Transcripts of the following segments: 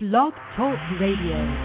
Blog Talk Radio.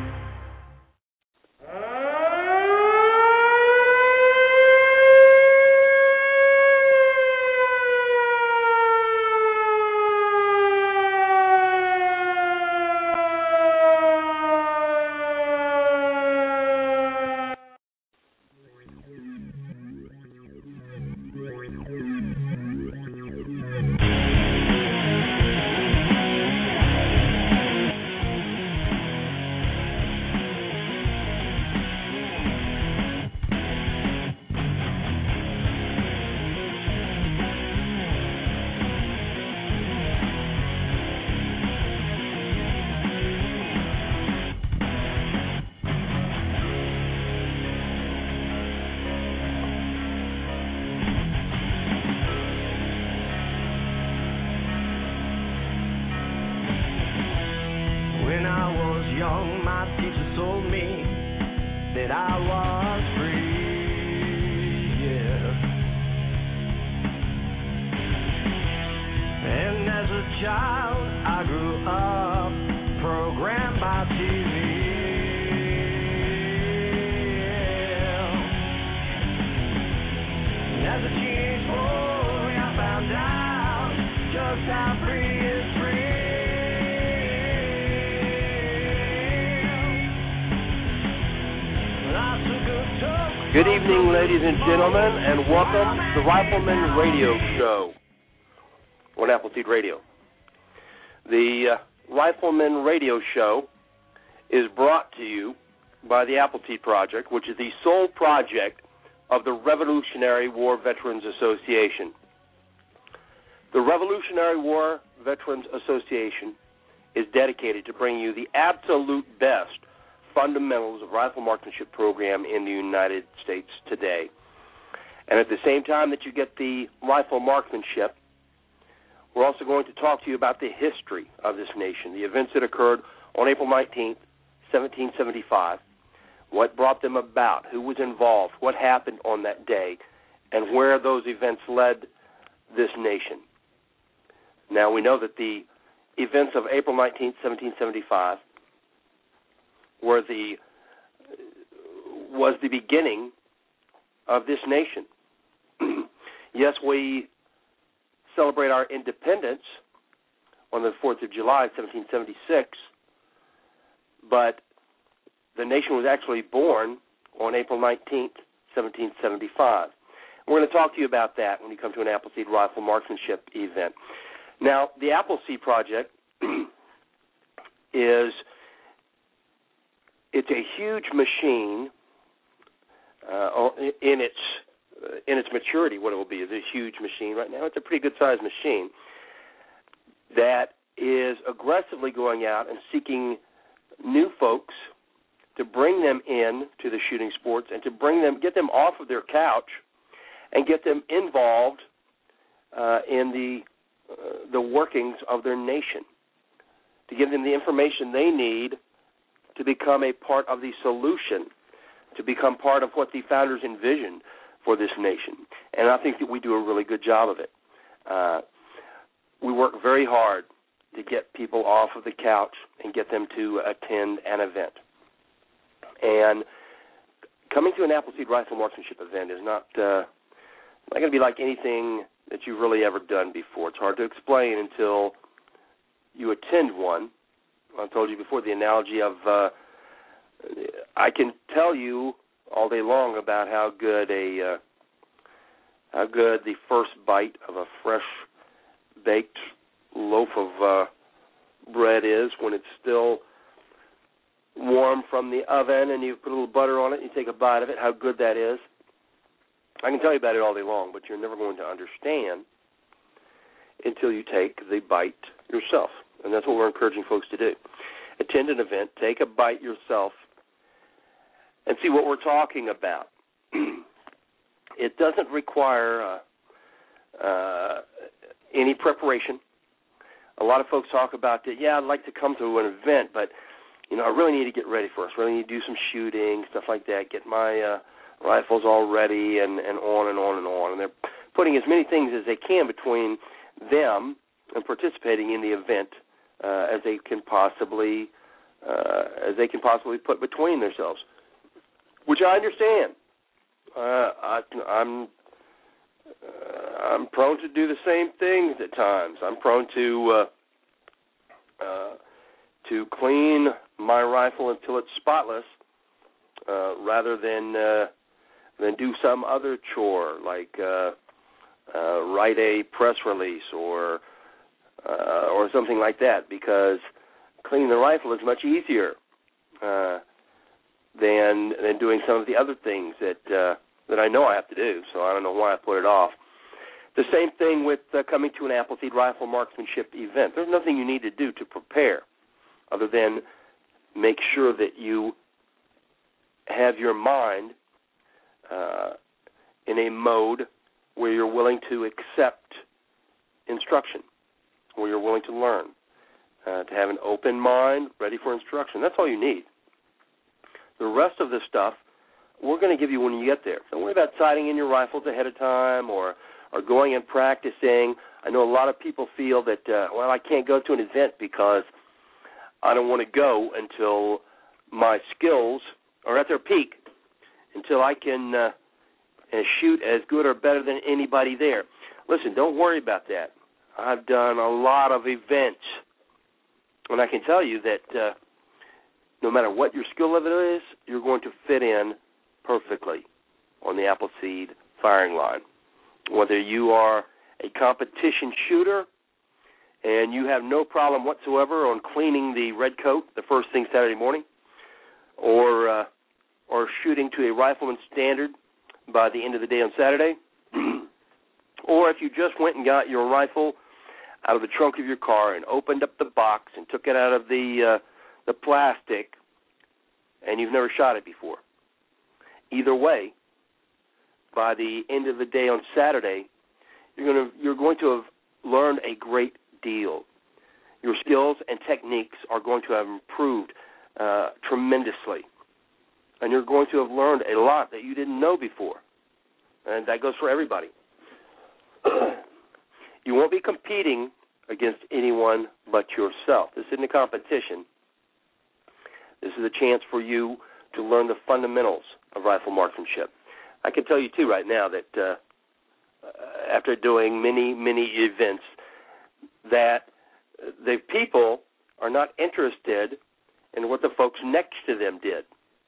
Good evening, ladies and gentlemen, and welcome to the Rifleman Radio Show on Appleseed Radio. The Rifleman Radio Show is brought to you by the Appleseed Project, which is the sole project of the Revolutionary War Veterans Association. The Revolutionary War Veterans Association is dedicated to bringing you the absolute best fundamentals of rifle marksmanship program in the United States today. And at the same time that you get the rifle marksmanship, we're also going to talk to you about the history of this nation, the events that occurred on April 19th, 1775, what brought them about, who was involved, what happened on that day, and where those events led this nation. Now, we know that the events of April 19th, 1775 was the beginning of this nation. Yes, we celebrate our independence on the 4th of July, 1776, but the nation was actually born on April 19th, 1775. We're going to talk to you about that when you come to an Appleseed Rifle Marksmanship event. Now, the Appleseed Project it's a huge machine in its maturity. What it will be is a huge machine. Right now, it's a pretty good-sized machine that is aggressively going out and seeking new folks to bring them in to the shooting sports and to get them off of their couch and get them involved in the workings of their nation, to give them the information they need to become a part of the solution, to become part of what the founders envisioned for this nation. And I think that we do a really good job of it. We work very hard to get people off of the couch and get them to attend an event. And coming to an Appleseed Rifle Marksmanship event is not going to be like anything that you've really ever done before. It's hard to explain until you attend one. I told you before the analogy of I can tell you all day long about how good the first bite of a fresh baked loaf of bread is when it's still warm from the oven and you put a little butter on it and you take a bite of it, how good that is. I can tell you about it all day long, but you're never going to understand until you take the bite yourself. And that's what we're encouraging folks to do. Attend an event, take a bite yourself, and see what we're talking about. It doesn't require any preparation. A lot of folks talk about that, I'd like to come to an event, but, I really need to get ready first. I really need to do some shooting, stuff like that, get my rifles all ready and on and on and on. And they're putting as many things as they can between them and participating in the event as they can possibly put between themselves, which I understand. I'm prone to do the same things at times. I'm prone to clean my rifle until it's spotless, rather than do some other chore like write a press release or something like that, because cleaning the rifle is much easier than doing some of the other things that I know I have to do. So I don't know why I put it off. The same thing with coming to an Appleseed Rifle Marksmanship event. There's nothing you need to do to prepare other than make sure that you have your mind in a mode where you're willing to accept instruction, where you're willing to learn, to have an open mind ready for instruction. That's all you need. The rest of the stuff we're going to give you when you get there. Don't worry about sighting in your rifles ahead of time or going and practicing. I know a lot of people feel that, I can't go to an event because I don't want to go until my skills are at their peak, until I can shoot as good or better than anybody there. Listen, don't worry about that. I've done a lot of events, and I can tell you that no matter what your skill level is, you're going to fit in perfectly on the Appleseed firing line. Whether you are a competition shooter and you have no problem whatsoever on cleaning the red coat the first thing Saturday morning, or shooting to a rifleman standard by the end of the day on Saturday, or if you just went and got your rifle out of the trunk of your car and opened up the box and took it out of the plastic and you've never shot it before. Either way, by the end of the day on Saturday, you're going to have learned a great deal. Your skills and techniques are going to have improved tremendously. And you're going to have learned a lot that you didn't know before. And that goes for everybody. You won't be competing against anyone but yourself. This isn't a competition. This is a chance for you to learn the fundamentals of rifle marksmanship. I can tell you, too, right now that after doing many, many events, that the people are not interested in what the folks next to them did.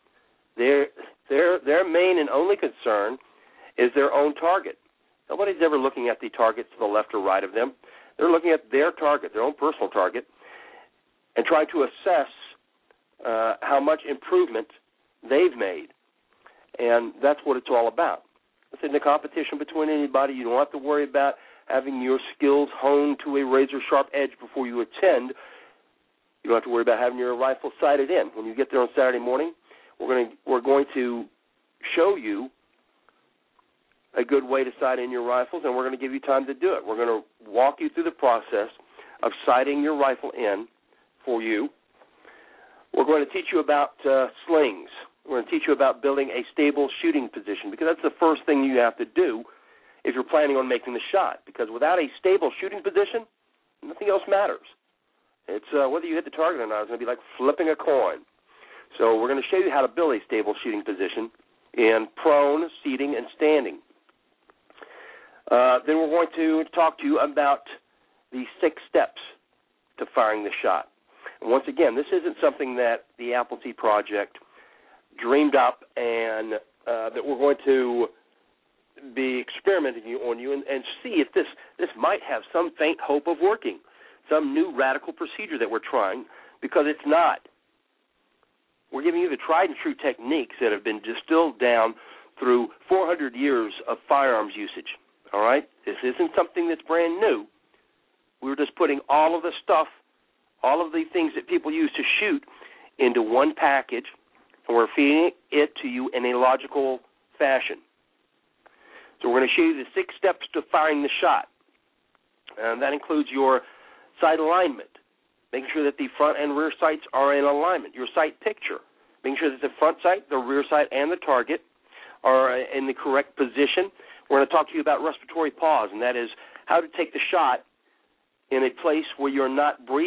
Their main and only concern is their own target. Nobody's ever looking at the target to the left or right of them. They're looking at their target, their own personal target, and trying to assess how much improvement they've made. And that's what it's all about. It's in a competition between anybody. You don't have to worry about having your skills honed to a razor-sharp edge before you attend. You don't have to worry about having your rifle sighted in. When you get there on Saturday morning, we're going to show you a good way to sight in your rifles, and we're going to give you time to do it. We're going to walk you through the process of sighting your rifle in for you. We're going to teach you about slings. We're going to teach you about building a stable shooting position, because that's the first thing you have to do if you're planning on making the shot, because without a stable shooting position, nothing else matters. It's whether you hit the target or not. It's going to be like flipping a coin. So we're going to show you how to build a stable shooting position in prone, seating, and standing. Then we're going to talk to you about the 6 steps to firing the shot. And once again, this isn't something that the Appleseed Project dreamed up and that we're going to be experimenting on you and see if this might have some faint hope of working, some new radical procedure that we're trying, because it's not. We're giving you the tried and true techniques that have been distilled down through 400 years of firearms usage. All right? This isn't something that's brand new. We're just putting all of the stuff, all of the things that people use to shoot into one package, and we're feeding it to you in a logical fashion. So we're going to show you the 6 steps to firing the shot. And that includes your sight alignment, making sure that the front and rear sights are in alignment, your sight picture, making sure that the front sight, the rear sight, and the target are in the correct position. We're going to talk to you about respiratory pause, and that is how to take the shot in a place where you're not breathing.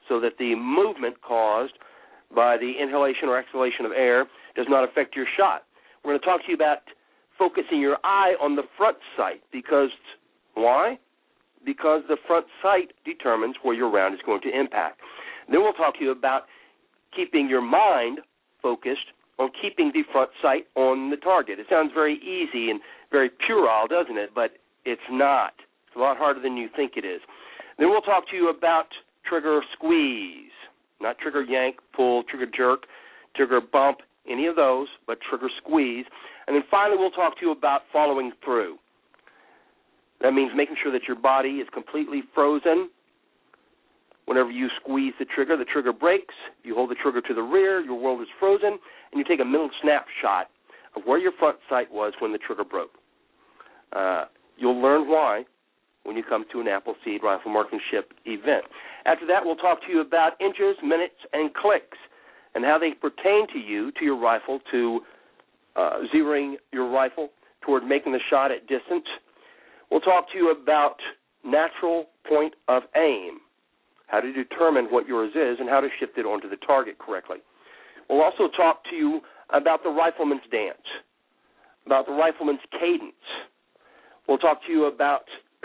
so that the movement caused by the inhalation or exhalation of air does not affect your shot. We're going to talk to you about focusing your eye on the front sight, because why? Because the front sight determines where your round is going to impact. Then we'll talk to you about keeping your mind focused on keeping the front sight on the target. It sounds very easy and very puerile, doesn't it? But it's not. It's a lot harder than you think it is. Then we'll talk to you about trigger squeeze, not trigger yank, pull, trigger jerk, trigger bump, any of those, but trigger squeeze. And then finally we'll talk to you about following through. That means making sure that your body is completely frozen. Whenever you squeeze the trigger breaks. You hold the trigger to the rear, your world is frozen, and you take a mental snapshot of where your front sight was when the trigger broke. You'll learn why when you come to an Appleseed Rifle Marksmanship event. After that, we'll talk to you about inches, minutes, and clicks, and how they pertain to you, to your rifle, to zeroing your rifle toward making the shot at distance. We'll talk to you about natural point of aim, how to determine what yours is, and how to shift it onto the target correctly. We'll also talk to you about the rifleman's dance, about the rifleman's cadence. We'll talk to you about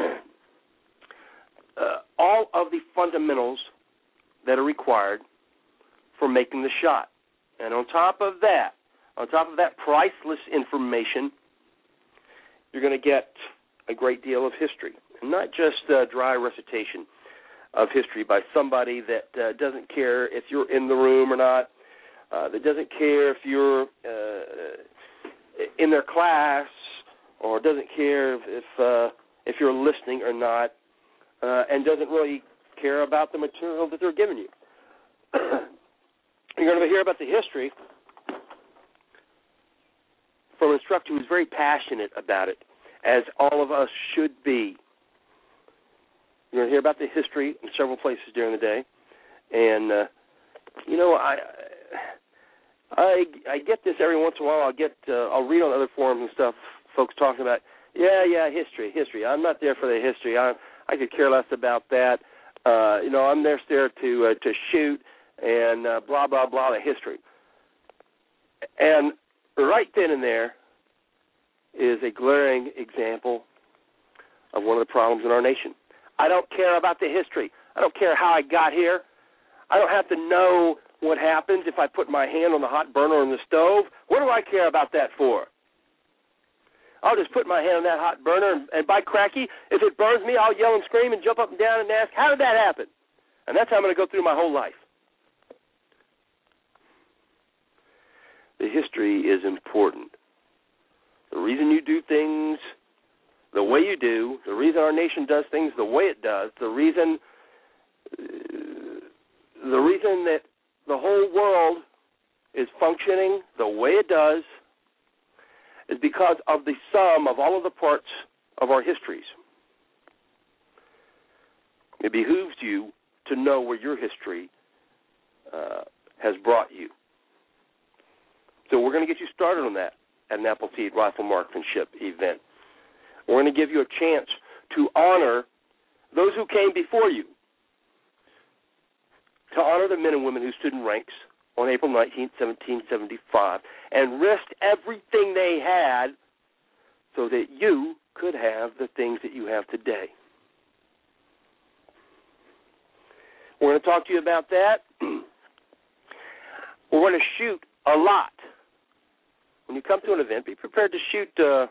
all of the fundamentals that are required for making the shot. And on top of that priceless information, you're going to get a great deal of history, and not just dry recitation of history by somebody that doesn't care if you're in the room or not, that doesn't care if you're in their class, or doesn't care if you're listening or not, and doesn't really care about the material that they're giving you. You're going to hear about the history from an instructor who's very passionate about it, as all of us should be. You're going to hear about the history in several places during the day. And, I get this every once in a while. I'll read on other forums and stuff, folks talking about, history. I'm not there for the history. I could care less about that. I'm there to shoot and blah, blah, blah, the history. And right then and there is a glaring example of one of the problems in our nation. I don't care about the history. I don't care how I got here. I don't have to know what happens if I put my hand on the hot burner on the stove. What do I care about that for? I'll just put my hand on that hot burner, and by cracky, if it burns me, I'll yell and scream and jump up and down and ask, how did that happen? And that's how I'm going to go through my whole life. The history is important. The reason you do things the way you do, the reason our nation does things the way it does, the reason that the whole world is functioning the way it does is because of the sum of all of the parts of our histories. It behooves you to know where your history has brought you. So we're going to get you started on that at an Appleseed Rifle Marksmanship event. We're going to give you a chance to honor those who came before you, to honor the men and women who stood in ranks on April 19, 1775, and risked everything they had so that you could have the things that you have today. We're going to talk to you about that. We're going to shoot a lot. When you come to an event, be prepared to shoot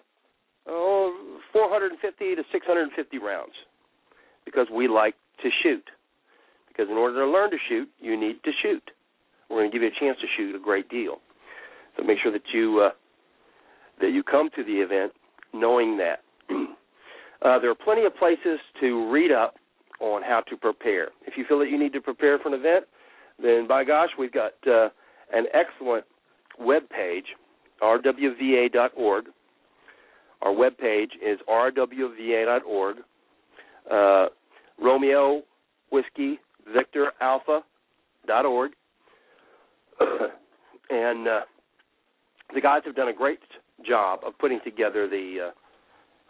450 to 650 rounds, because we like to shoot. Because in order to learn to shoot, you need to shoot. We're going to give you a chance to shoot a great deal. So make sure that you come to the event knowing that. There are plenty of places to read up on how to prepare. If you feel that you need to prepare for an event, then by gosh, we've got an excellent web page, rwva.org. Our web page is rwva.org. Romeo Whiskey Victor Alpha.org. And the guys have done a great job of putting together the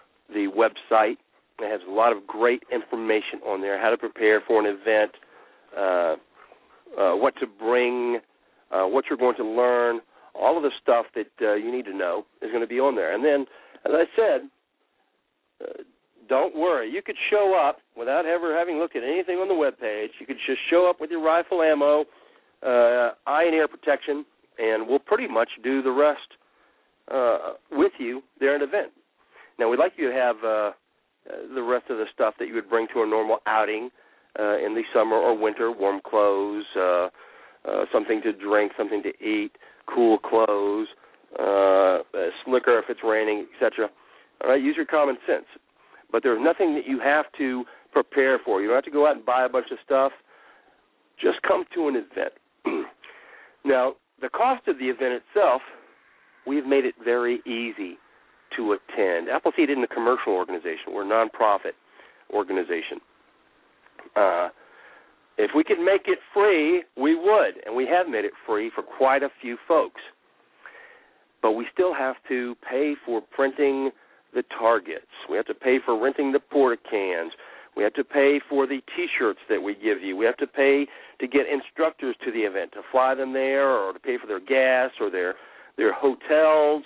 website. It has a lot of great information on there, how to prepare for an event, what to bring, what you're going to learn. All of the stuff that you need to know is going to be on there. And then, as I said, don't worry. You could show up without ever having looked at anything on the web page. You could just show up with your rifle ammo, eye and ear protection, and we'll pretty much do the rest with you there at an event. Now, we'd like you to have the rest of the stuff that you would bring to a normal outing in the summer or winter, warm clothes, something to drink, something to eat, cool clothes, slicker if it's raining, etc. All right, use your common sense. But there's nothing that you have to prepare for. You don't have to go out and buy a bunch of stuff. Just come to an event. Now, the cost of the event itself, we've made it very easy to attend. Appleseed isn't a commercial organization. We're a nonprofit organization. If we could make it free, we would, and we have made it free for quite a few folks. But we still have to pay for printing the targets. We have to pay for renting the porta cans. We have to pay for the T-shirts that we give you. We have to pay to get instructors to the event, to fly them there or to pay for their gas or their hotels.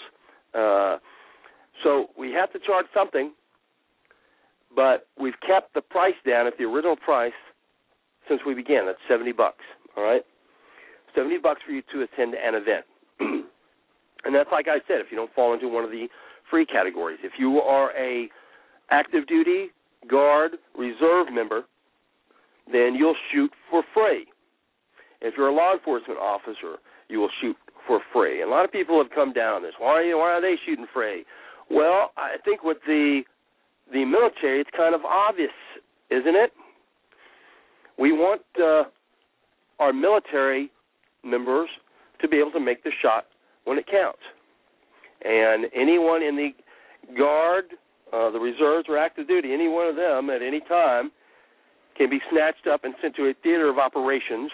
So we have to charge something, but we've kept the price down at the original price since we began. That's $70, all right? $70 for you to attend an event. And that's, like I said, if you don't fall into one of the free categories. If you are a active duty, guard, reserve member, then you'll shoot for free. If you're a law enforcement officer, you will shoot for free. And a lot of people have come down on this. Why are they shooting free? Well, I think with the military, it's kind of obvious, isn't it? We want our military members to be able to make the shot when it counts. And anyone in the Guard, the reserves, or active duty, any one of them at any time can be snatched up and sent to a theater of operations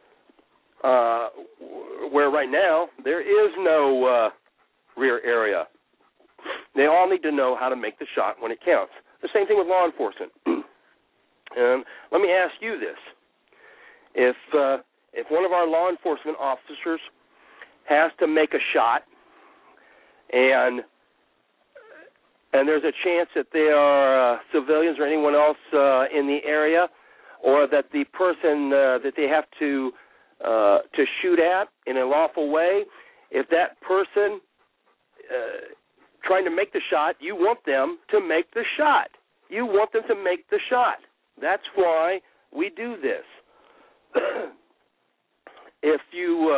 where right now there is no rear area. They all need to know how to make the shot when it counts. The same thing with law enforcement. And let me ask you this. If one of our law enforcement officers has to make a shot and there's a chance that they are civilians or anyone else in the area, or that the person that they have to shoot at in a lawful way, if that person trying to make the shot, you want them to make the shot. You want them to make the shot. That's why we do this. If you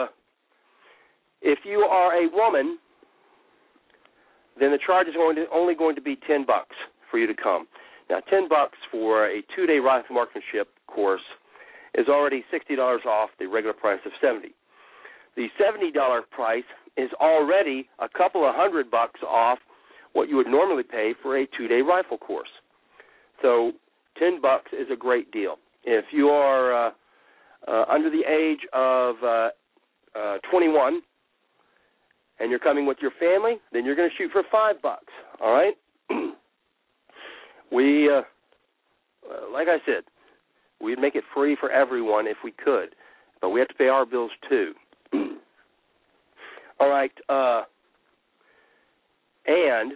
are a woman, then the charge is only going to be $10 for you to come. Now, $10 for a 2-day rifle marksmanship course is already $60 off the regular price of $70. The $70 price is already a couple of $100 off what you would normally pay for a 2-day rifle course. So $10 is a great deal. If you are under the age of 21 and you're coming with your family, then you're going to shoot for $5. All right? We, like I said, we'd make it free for everyone if we could, but we have to pay our bills too. All right. And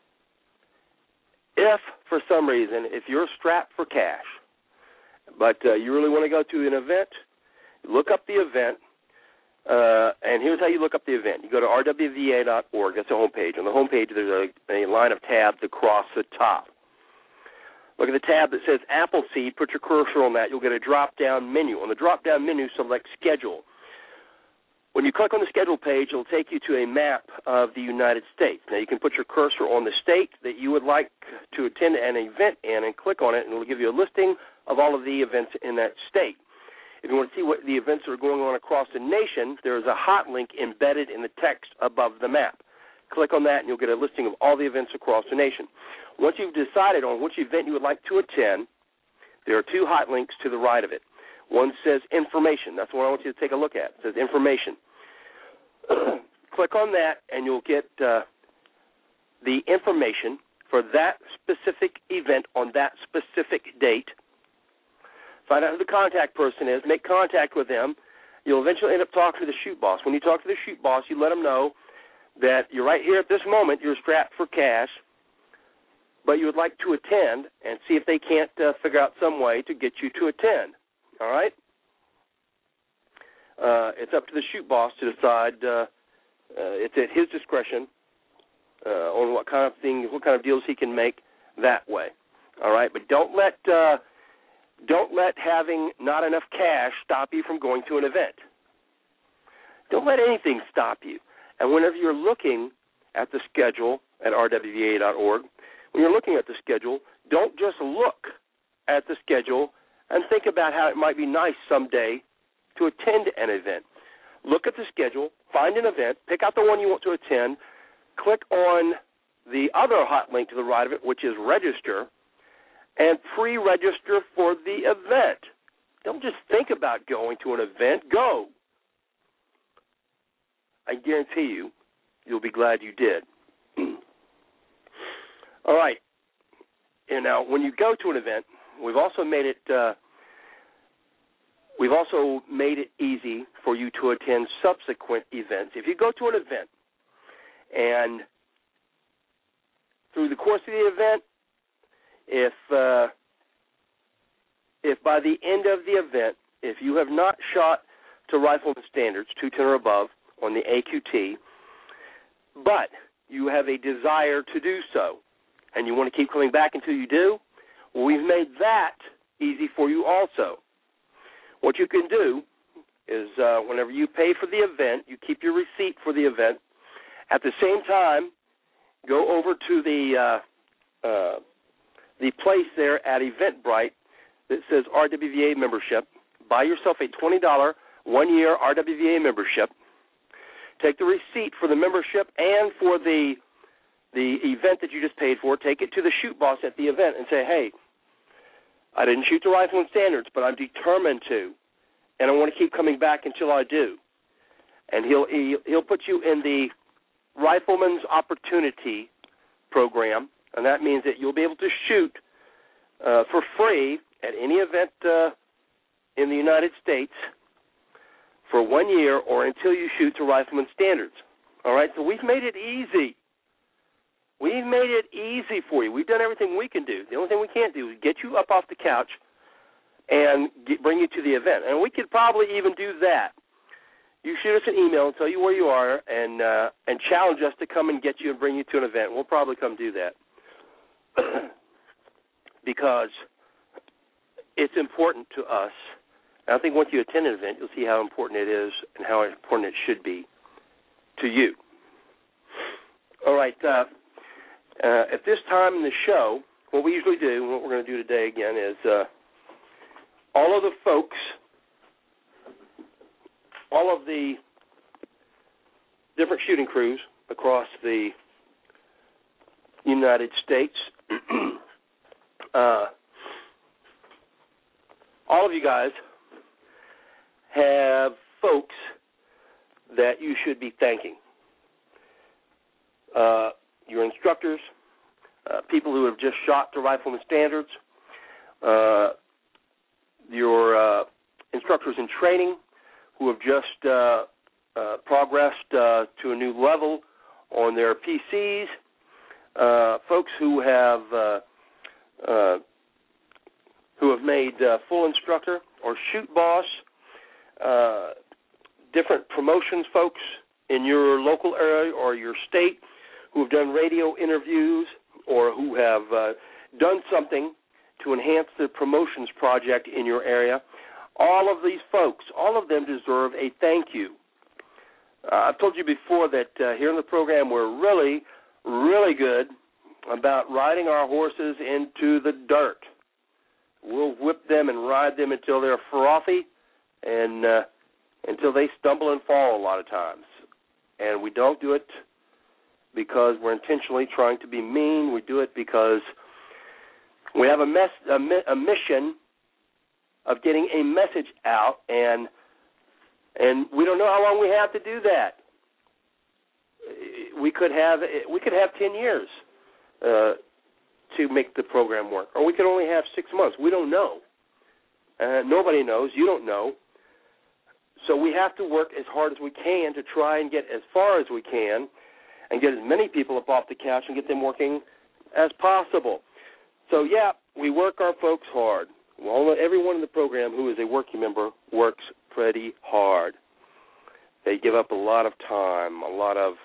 if, for some reason, if you're strapped for cash, but you really want to go to an event, look up the event, and here's how you look up the event. You go to rwva.org. That's the homepage. On the homepage, there's a line of tabs across the top. Look at the tab that says Appleseed. Put your cursor on that. You'll get a drop-down menu. On the drop-down menu, select Schedule. When you click on the Schedule page, it'll take you to a map of the United States. Now, you can put your cursor on the state that you would like to attend an event in and click on it, and it'll give you a listing of all of the events in that state. If you want to see what the events that are going on across the nation, there is a hot link embedded in the text above the map. Click on that, and you'll get a listing of all the events across the nation. Once you've decided on which event you would like to attend, there are two hot links to the right of it. One says Information. That's what I want you to take a look at. It says Information. Click on that, and you'll get the information for that specific event on that specific date. find out who the contact person is, make contact with them. You'll eventually end up talking to the shoot boss. When you talk to the shoot boss, you let them know that you're right here at this moment, you're strapped for cash, but you would like to attend and see if they can't figure out some way to get you to attend. All right? It's up to the shoot boss to decide. It's at his discretion on what kind of deals he can make that way. All right? But don't let having not enough cash stop you from going to an event. Don't let anything stop you. And whenever you're looking at the schedule at rwva.org, when you're looking at the schedule, don't just look at the schedule and think about how it might be nice someday to attend an event. Look at the schedule, find an event, pick out the one you want to attend, click on the other hot link to the right of it, which is register, and pre-register for the event. Don't just think about going to an event. Go. I guarantee you'll be glad you did. All right. And now, when you go to an event, we've also made it easy for you to attend subsequent events. If you go to an event and through the course of the event, if by the end of the event, if you have not shot to rifleman standards, 210 or above, on the AQT, but you have a desire to do so, and you want to keep coming back until you do, well, we've made that easy for you also. What you can do is whenever you pay for the event, you keep your receipt for the event. At the same time, go over to the place there at Eventbrite that says RWVA membership. Buy yourself a $20 one-year RWVA membership. Take the receipt for the membership and for the event that you just paid for. Take it to the shoot boss at the event and say, hey, I didn't shoot to rifleman standards, but I'm determined to, and I want to keep coming back until I do. And he'll put you in the Rifleman's Opportunity program, and that means that you'll be able to shoot for free at any event in the United States for 1 year or until you shoot to rifleman standards. All right, so we've made it easy. We've made it easy for you. We've done everything we can do. The only thing we can't do is get you up off the couch and bring you to the event. And we could probably even do that. You shoot us an email and tell you where you are and challenge us to come and get you and bring you to an event. We'll probably come do that because it's important to us. And I think once you attend an event, you'll see how important it is and how important it should be to you. All right. At this time in the show, what we usually do, and what we're going to do today again, is all of the folks, all of the different shooting crews across the United States, all of you guys have folks that you should be thanking. Your instructors, people who have just shot to rifleman standards, your instructors in training who have just progressed to a new level on their PCs, folks who have made full instructor or shoot boss, different promotions folks in your local area or your state who have done radio interviews or who have done something to enhance the promotions project in your area. All of these folks, all of them deserve a thank you. I've told you before that here in the program we're really, really good about riding our horses into the dirt. We'll whip them and ride them until they're frothy and until they stumble and fall a lot of times. And we don't do it because we're intentionally trying to be mean. We do it because we have a mission of getting a message out, and we don't know how long we have to do that. We could have 10 years to make the program work, or we could only have 6 months. We don't know. Nobody knows. You don't know. So we have to work as hard as we can to try and get as far as we can and get as many people up off the couch and get them working as possible. So, yeah, we work our folks hard. Well, everyone in the program who is a working member works pretty hard. They give up a lot of time, a lot of,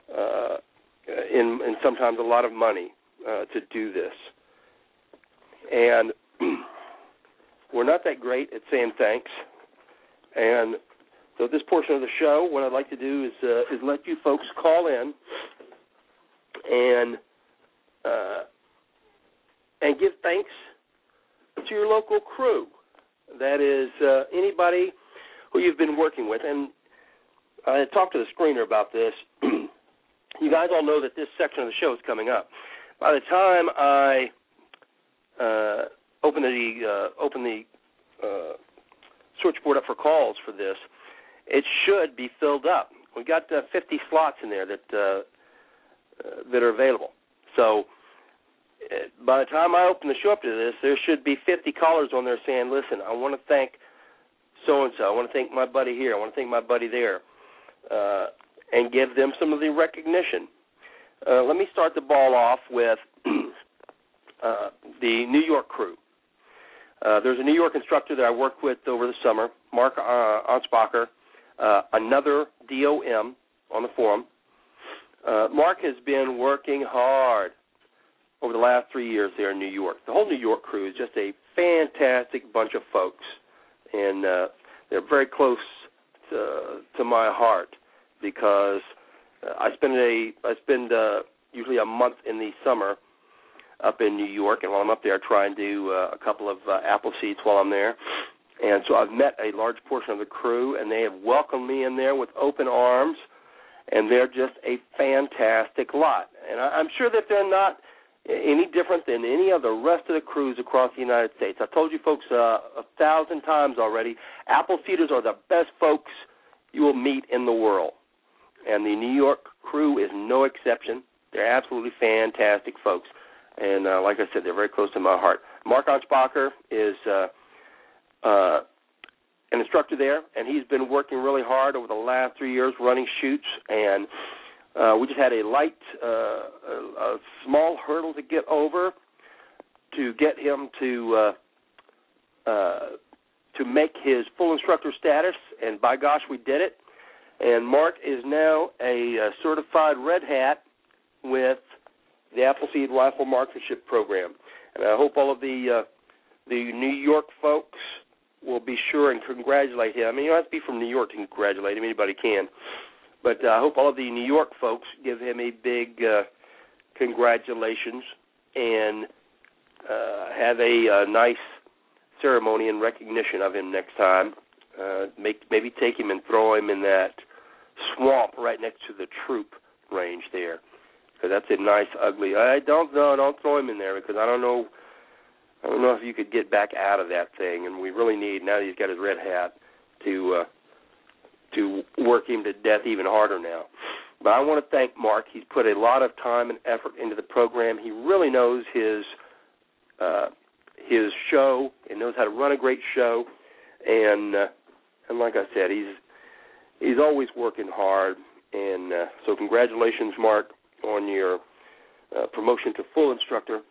and sometimes a lot of money to do this. And we're not that great at saying thanks. And so this portion of the show, what I'd like to do is let you folks call in and give thanks to your local crew. That is anybody who you've been working with. And I talked to the screener about this. You guys all know that this section of the show is coming up. By the time I open the switchboard up for calls for this, it should be filled up. We've got 50 slots in there that are available. So by the time I open the show up to this, there should be 50 callers on there saying, listen, I want to thank so-and-so. I want to thank my buddy here. I want to thank my buddy there, and give them some of the recognition. Let me start the ball off with the New York crew. There's a New York instructor that I worked with over the summer, Mark Anspacher, another DOM on the forum. Mark has been working hard over the last 3 years there in New York. The whole New York crew is just a fantastic bunch of folks, and they're very close to my heart because I spend usually a month in the summer up in New York, and while I'm up there, I try and do a couple of apple seeds while I'm there. And so I've met a large portion of the crew, and they have welcomed me in there with open arms, and they're just a fantastic lot. And I'm sure that they're not any different than any of the rest of the crews across the United States. I've told you folks 1,000 times already, apple seeders are the best folks you will meet in the world. And the New York crew is no exception. They're absolutely fantastic folks. And like I said, they're very close to my heart. Mark Anspacher is an instructor there, and he's been working really hard over the last 3 years running chutes. And we just had a small hurdle to get over to get him to make his full instructor status. And by gosh, we did it. And Mark is now a certified red hat with the Appleseed Rifle Marksmanship Program. And I hope all of the New York folks will be sure and congratulate him. I mean, you don't have to be from New York to congratulate him. Anybody can. But I hope all of the New York folks give him a big congratulations and have a nice ceremony in recognition of him next time. Maybe take him and throw him in that swamp right next to the troop range there, because that's a nice, ugly. Don't throw him in there, because I don't know if you could get back out of that thing, and we really need, now that he's got his red hat, to work him to death even harder now. But I want to thank Mark. He's put a lot of time and effort into the program. He really knows his show and knows how to run a great show, and like I said, he's always working hard. And so congratulations, Mark, on your promotion to full instructor.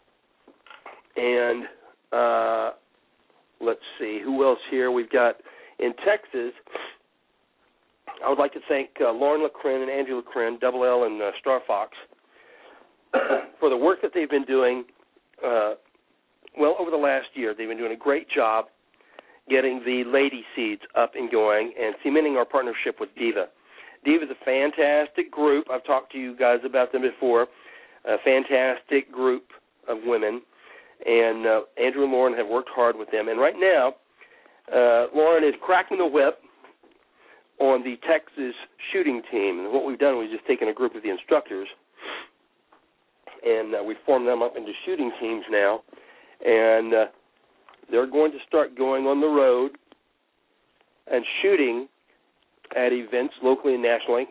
And let's see, who else here? We've got in Texas, I would like to thank Lauren LeCrin and Andrew LeCrin, Double L and Star Fox, for the work that they've been doing. Over the last year, they've been doing a great job getting the Lady Seeds up and going and cementing our partnership with Diva. Diva is a fantastic group. I've talked to you guys about them before. A fantastic group of women. And Andrew and Lauren have worked hard with them. And right now, Lauren is cracking the whip on the Texas shooting team. And what we've done, we've just taken a group of the instructors, and we formed them up into shooting teams now. And they're going to start going on the road and shooting at events locally and nationally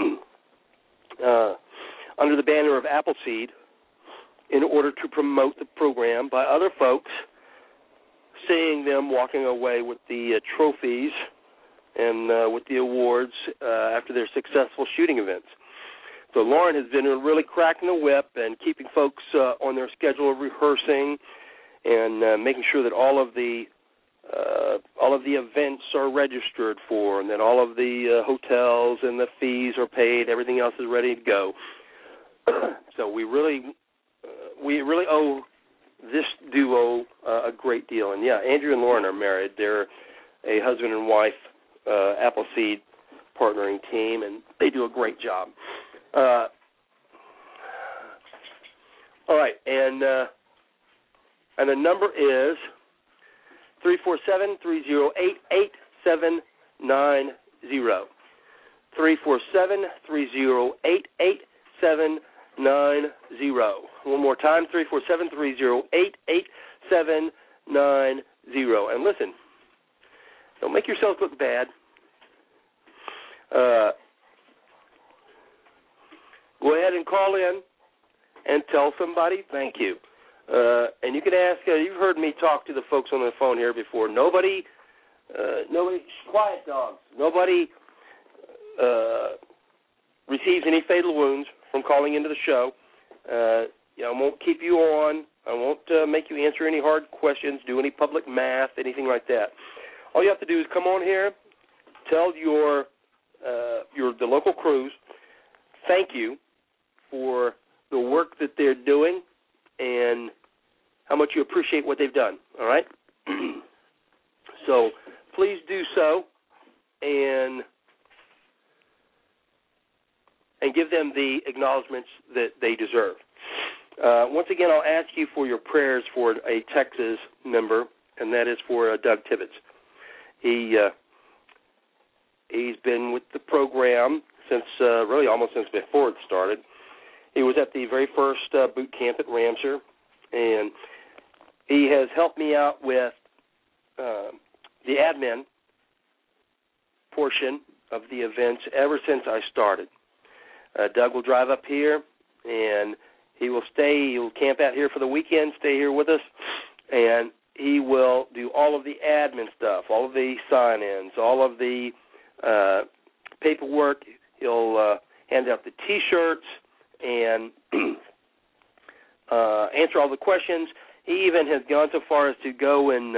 under the banner of Appleseed in order to promote the program by other folks seeing them walking away with the trophies and with the awards after their successful shooting events. So Lauren has been really cracking the whip and keeping folks on their schedule of rehearsing and making sure that all of the events are registered for, and that all of the hotels and the fees are paid. Everything else is ready to go. So we really owe this duo a great deal. And yeah, Andrew and Lauren are married. They're a husband and wife Appleseed partnering team, and they do a great job. All right, and the number is 347-308-8790. 347-308-8790. One more time, 347-308-8790. And listen, don't make yourselves look bad. Go ahead and call in and tell somebody thank you. And you can ask, you've heard me talk to the folks on the phone here before. Nobody, quiet dogs. Nobody receives any fatal wounds from calling into the show. I won't keep you on. I won't make you answer any hard questions, do any public math, anything like that. All you have to do is come on here, tell the local crews thank you for the work that they're doing and how much you appreciate what they've done, all right? So please do so and give them the acknowledgments that they deserve. Once again, I'll ask you for your prayers for a Texas member, and that is for Doug Tibbetts. He's been with the program since really almost since before it started. He was at the very first boot camp at Ramseur, and he has helped me out with the admin portion of the events ever since I started. Doug will drive up here, and he will stay. He will camp out here for the weekend, stay here with us, and he will do all of the admin stuff, all of the sign-ins, all of the paperwork. He'll hand out the T-shirts and answer all the questions. He even has gone so far as to go and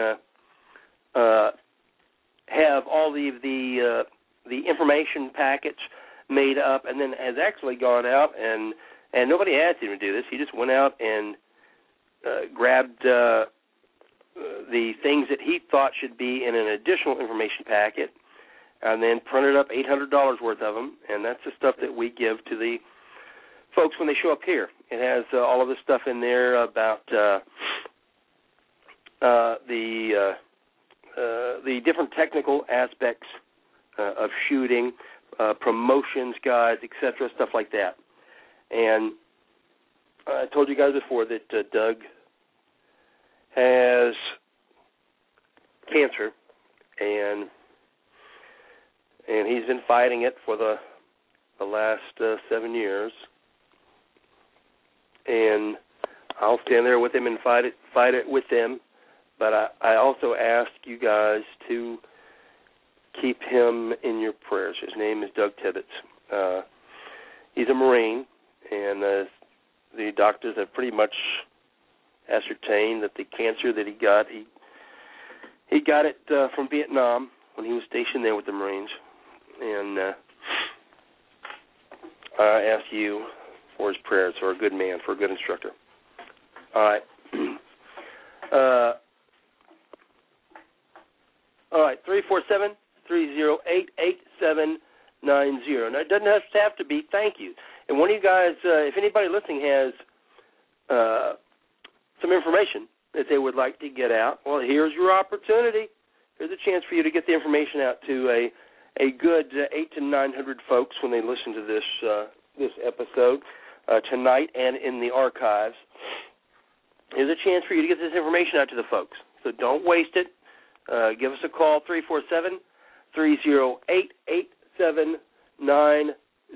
have all the information packets made up, and then has actually gone out and nobody asked him to do this. He just went out and grabbed the things that he thought should be in an additional information packet, and then printed up $800 worth of them, and that's the stuff that we give to the folks when they show up here. It has all of the stuff in there about the different technical aspects of shooting, promotions guides, etc., stuff like that. And I told you guys before that Doug has cancer, and he's been fighting it for the last 7 years. And I'll stand there with him and fight it with him. But I also ask you guys to keep him in your prayers. His name is Doug Tibbetts. He's a Marine, and the doctors have pretty much ascertained that the cancer that he got it from Vietnam when he was stationed there with the Marines. And I ask you for his prayers, for a good man, for a good instructor. All right. All right, 347-308-8790. Now, it doesn't have to be thank you. And one of you guys, if anybody listening has some information that they would like to get out, well, here's your opportunity. Here's a chance for you to get the information out to a good 800 to 900 folks when they listen to this episode tonight and in the archives. Here's a chance for you to get this information out to the folks. So don't waste it. Give us a call, 347-308-8790.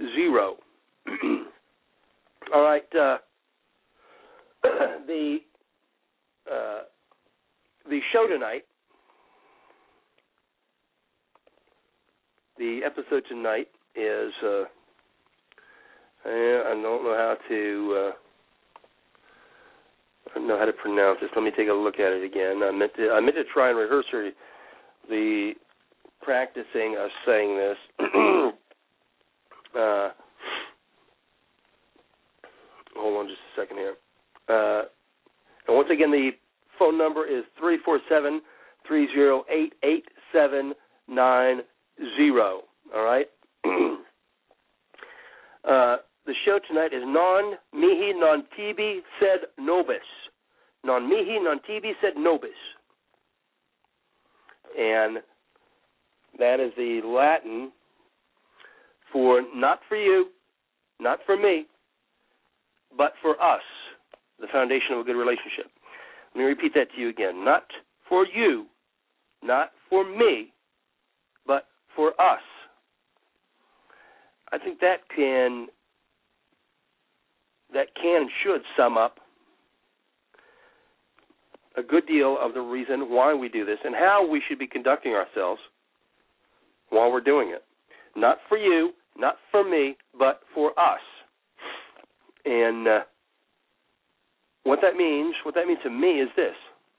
All right. The show tonight episode tonight is, I don't know how to pronounce this. Let me take a look at it again. I meant to try and rehearse the practicing of saying this. Hold on just a second here. And once again, the phone number is 347-308-8790. All right? The show tonight is Non Mihi Non Tibi Sed Nobis. Non Mihi Non Tibi Sed Nobis. And that is the Latin for not for you, not for me, but for us, the foundation of a good relationship. Let me repeat that to you again. Not for you, not for me, but for us. I think that can and should sum up a good deal of the reason why we do this and how we should be conducting ourselves while we're doing it. Not for you, not for me, but for us. And what that means to me is this.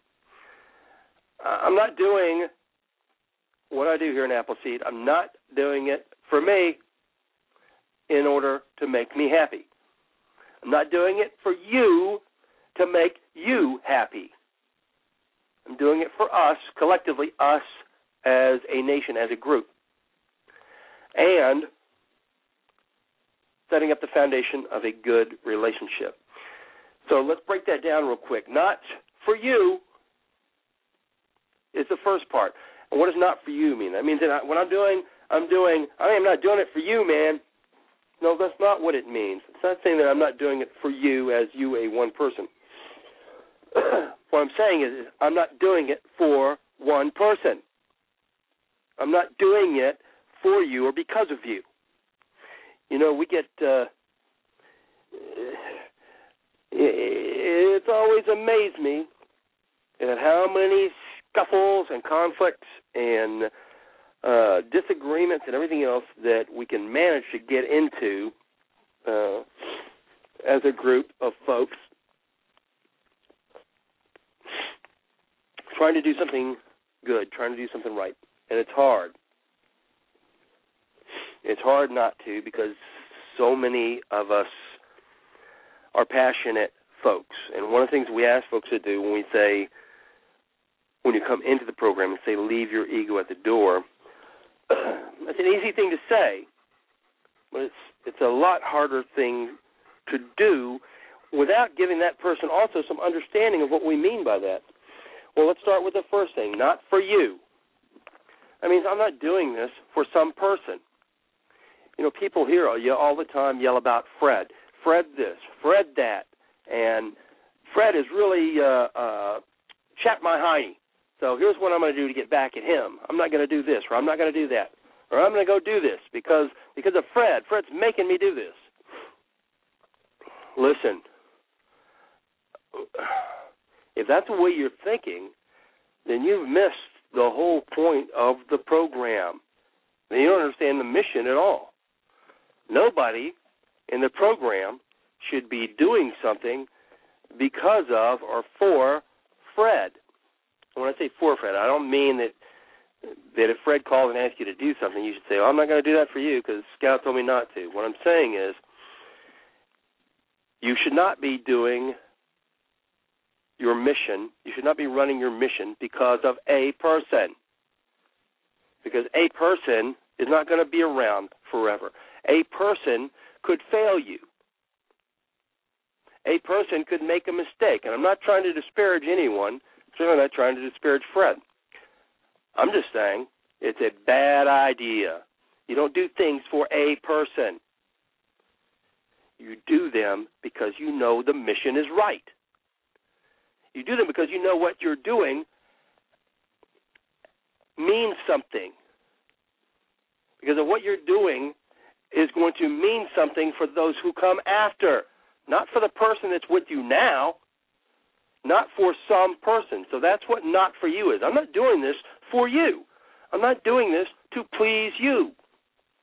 I'm not doing what I do here in Appleseed. I'm not doing it for me in order to make me happy. I'm not doing it for you to make you happy. I'm doing it for us, collectively, us as a nation, as a group. And setting up the foundation of a good relationship. So let's break that down real quick. Not for you is the first part. And what does not for you mean? That means that what I am not doing it for you, man. No, that's not what it means. It's not saying that I'm not doing it for you as you, a one person. What I'm saying is I'm not doing it for one person. I'm not doing it for you or because of you. You know, we get, it's always amazed me at how many scuffles and conflicts and disagreements and everything else that we can manage to get into as a group of folks trying to do something good, trying to do something right. And it's hard. It's hard not to because so many of us are passionate folks. And one of the things we ask folks to do when you come into the program and say, leave your ego at the door, that's an easy thing to say, but it's a lot harder thing to do without giving that person also some understanding of what we mean by that. Well, let's start with the first thing, not for you. That means I'm not doing this for some person. You know, people here all the time yell about Fred. Fred this, Fred that, and Fred is really chapped my hiney. So here's what I'm going to do to get back at him. I'm not going to do this, or I'm not going to do that, or I'm going to go do this because of Fred. Fred's making me do this. Listen, if that's the way you're thinking, then you've missed the whole point of the program. Then you don't understand the mission at all. Nobody in the program should be doing something because of or for Fred. When I say for Fred, I don't mean that if Fred calls and asks you to do something, you should say, I'm not going to do that for you because Scout told me not to. What I'm saying is you should not be doing your mission. You should not be running your mission because of a person. Because a person is not going to be around forever. A person could fail you. A person could make a mistake. And I'm not trying to disparage anyone. Certainly not trying to disparage Fred. I'm just saying it's a bad idea. You don't do things for a person. You do them because you know the mission is right. You do them because you know what you're doing means something. Because of what you're doing is going to mean something for those who come after. Not for the person that's with you now. Not for some person. So that's what not for you is. I'm not doing this for you. I'm not doing this to please you.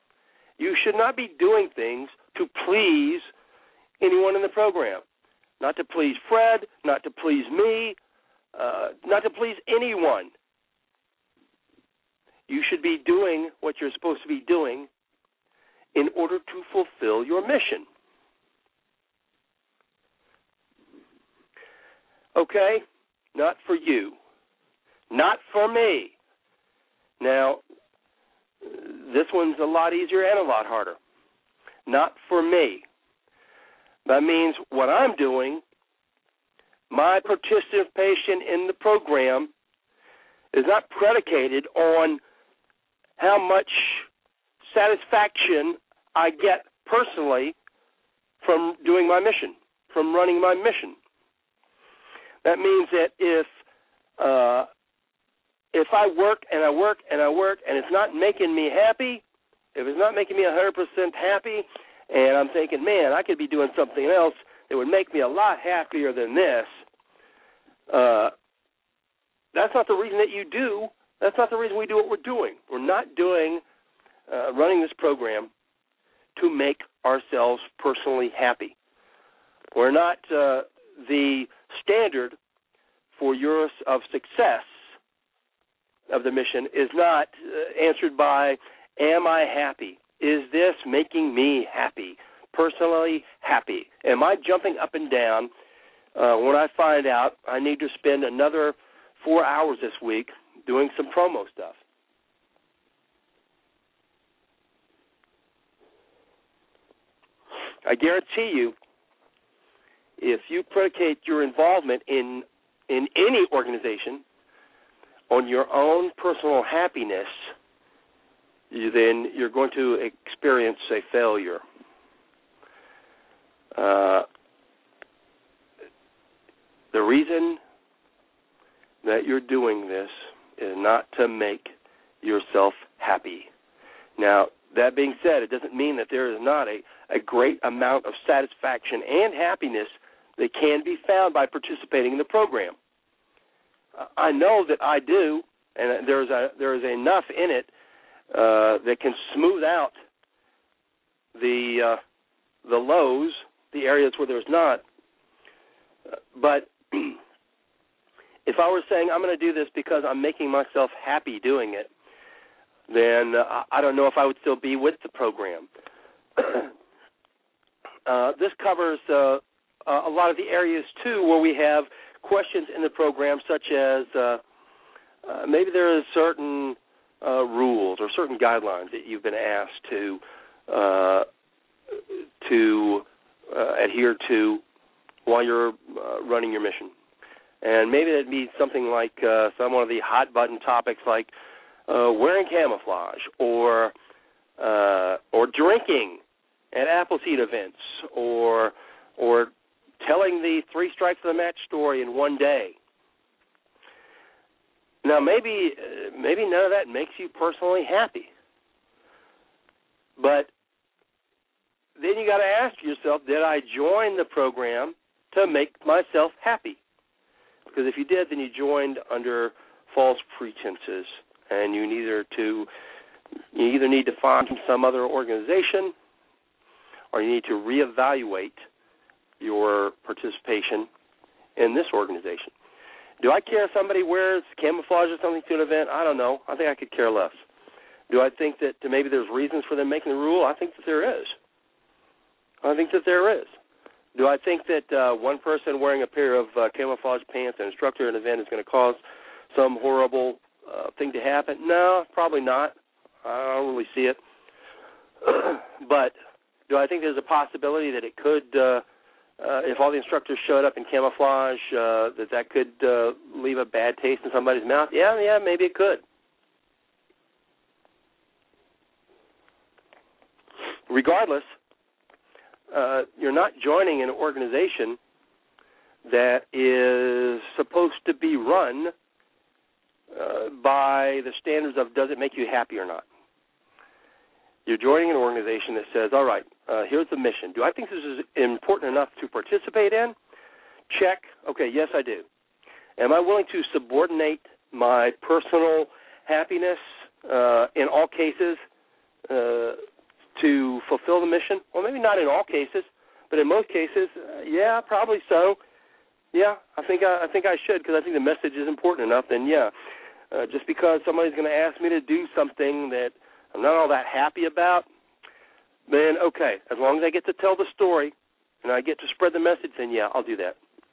You should not be doing things to please anyone in the program. Not to please Fred, not to please me, not to please anyone. You should be doing what you're supposed to be doing in order to fulfill your mission. Okay? Not for you. Not for me. Now, this one's a lot easier and a lot harder. Not for me. That means what I'm doing, my participation in the program is not predicated on how much satisfaction I get personally from doing my mission, from running my mission. That means that if I work and I work and I work and it's not making me happy, if it's not making me 100% happy, and I'm thinking, man, I could be doing something else that would make me a lot happier than this, that's not the reason that you do. That's not the reason we do what we're doing. We're not doing running this program to make ourselves personally happy. We're not the standard for your of success of the mission is not answered by, am I happy? Is this making me happy, personally happy? Am I jumping up and down when I find out I need to spend another 4 hours this week doing some promo stuff? I guarantee you, if you predicate your involvement in any organization on your own personal happiness, then you're going to experience a failure. The reason that you're doing this is not to make yourself happy. Now, that being said, it doesn't mean that there is not a great amount of satisfaction and happiness that can be found by participating in the program. I know that I do, and there is enough in it that can smooth out the lows, the areas where there's not. But if I were saying I'm going to do this because I'm making myself happy doing it, then I don't know if I would still be with the program. This covers a lot of the areas, too, where we have questions in the program, such as maybe there are certain rules or certain guidelines that you've been asked to adhere to while you're running your mission. And maybe that'd be something like some of the hot-button topics like wearing camouflage or drinking at Appleseed events or telling the 3 strikes of the match story in one day. Now, maybe none of that makes you personally happy. But then you got to ask yourself, did I join the program to make myself happy? Because if you did, then you joined under false pretenses, and you either need to find some other organization, or you need to reevaluate your participation in this organization. Do I care if somebody wears camouflage or something to an event? I don't know. I think I could care less. Do I think that maybe there's reasons for them making the rule? I think that there is. Do I think that one person wearing a pair of camouflage pants and instructor at an event is going to cause some horrible thing to happen? No, probably not. I don't really see it. But do I think there's a possibility that it could, if all the instructors showed up in camouflage, that could leave a bad taste in somebody's mouth? Yeah, maybe it could. Regardless, you're not joining an organization that is supposed to be run by the standards of does it make you happy or not. You're joining an organization that says, all right, here's the mission. Do I think this is important enough to participate in? Check. Okay, yes, I do. Am I willing to subordinate my personal happiness in all cases to fulfill the mission? Well, maybe not in all cases, but in most cases, yeah, probably so. Yeah, I think I should, because I think the message is important enough. Then yeah, just because somebody's going to ask me to do something that I'm not all that happy about, then okay, as long as I get to tell the story and I get to spread the message, then yeah, I'll do that.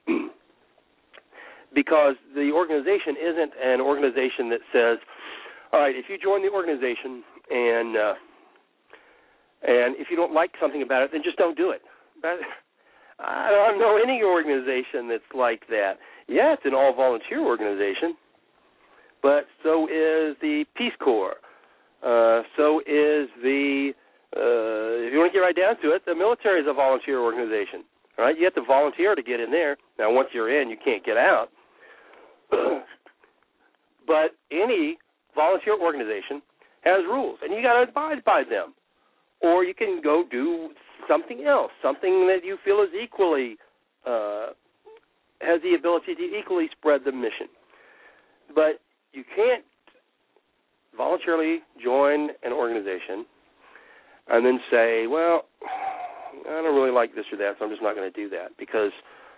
Because the organization isn't an organization that says, all right, if you join the organization and if you don't like something about it, then just don't do it. I don't know any organization that's like that. Yeah, it's an all-volunteer organization, but so is the Peace Corps. So is the, if you want to get right down to it, the military is a volunteer organization. Right? You have to volunteer to get in there. Now, once you're in, you can't get out. But any volunteer organization has rules, and you got to abide by them. Or you can go do something else, something that you feel is equally has the ability to equally spread the mission. But you can't voluntarily join an organization and then say, well, I don't really like this or that, so I'm just not going to do that because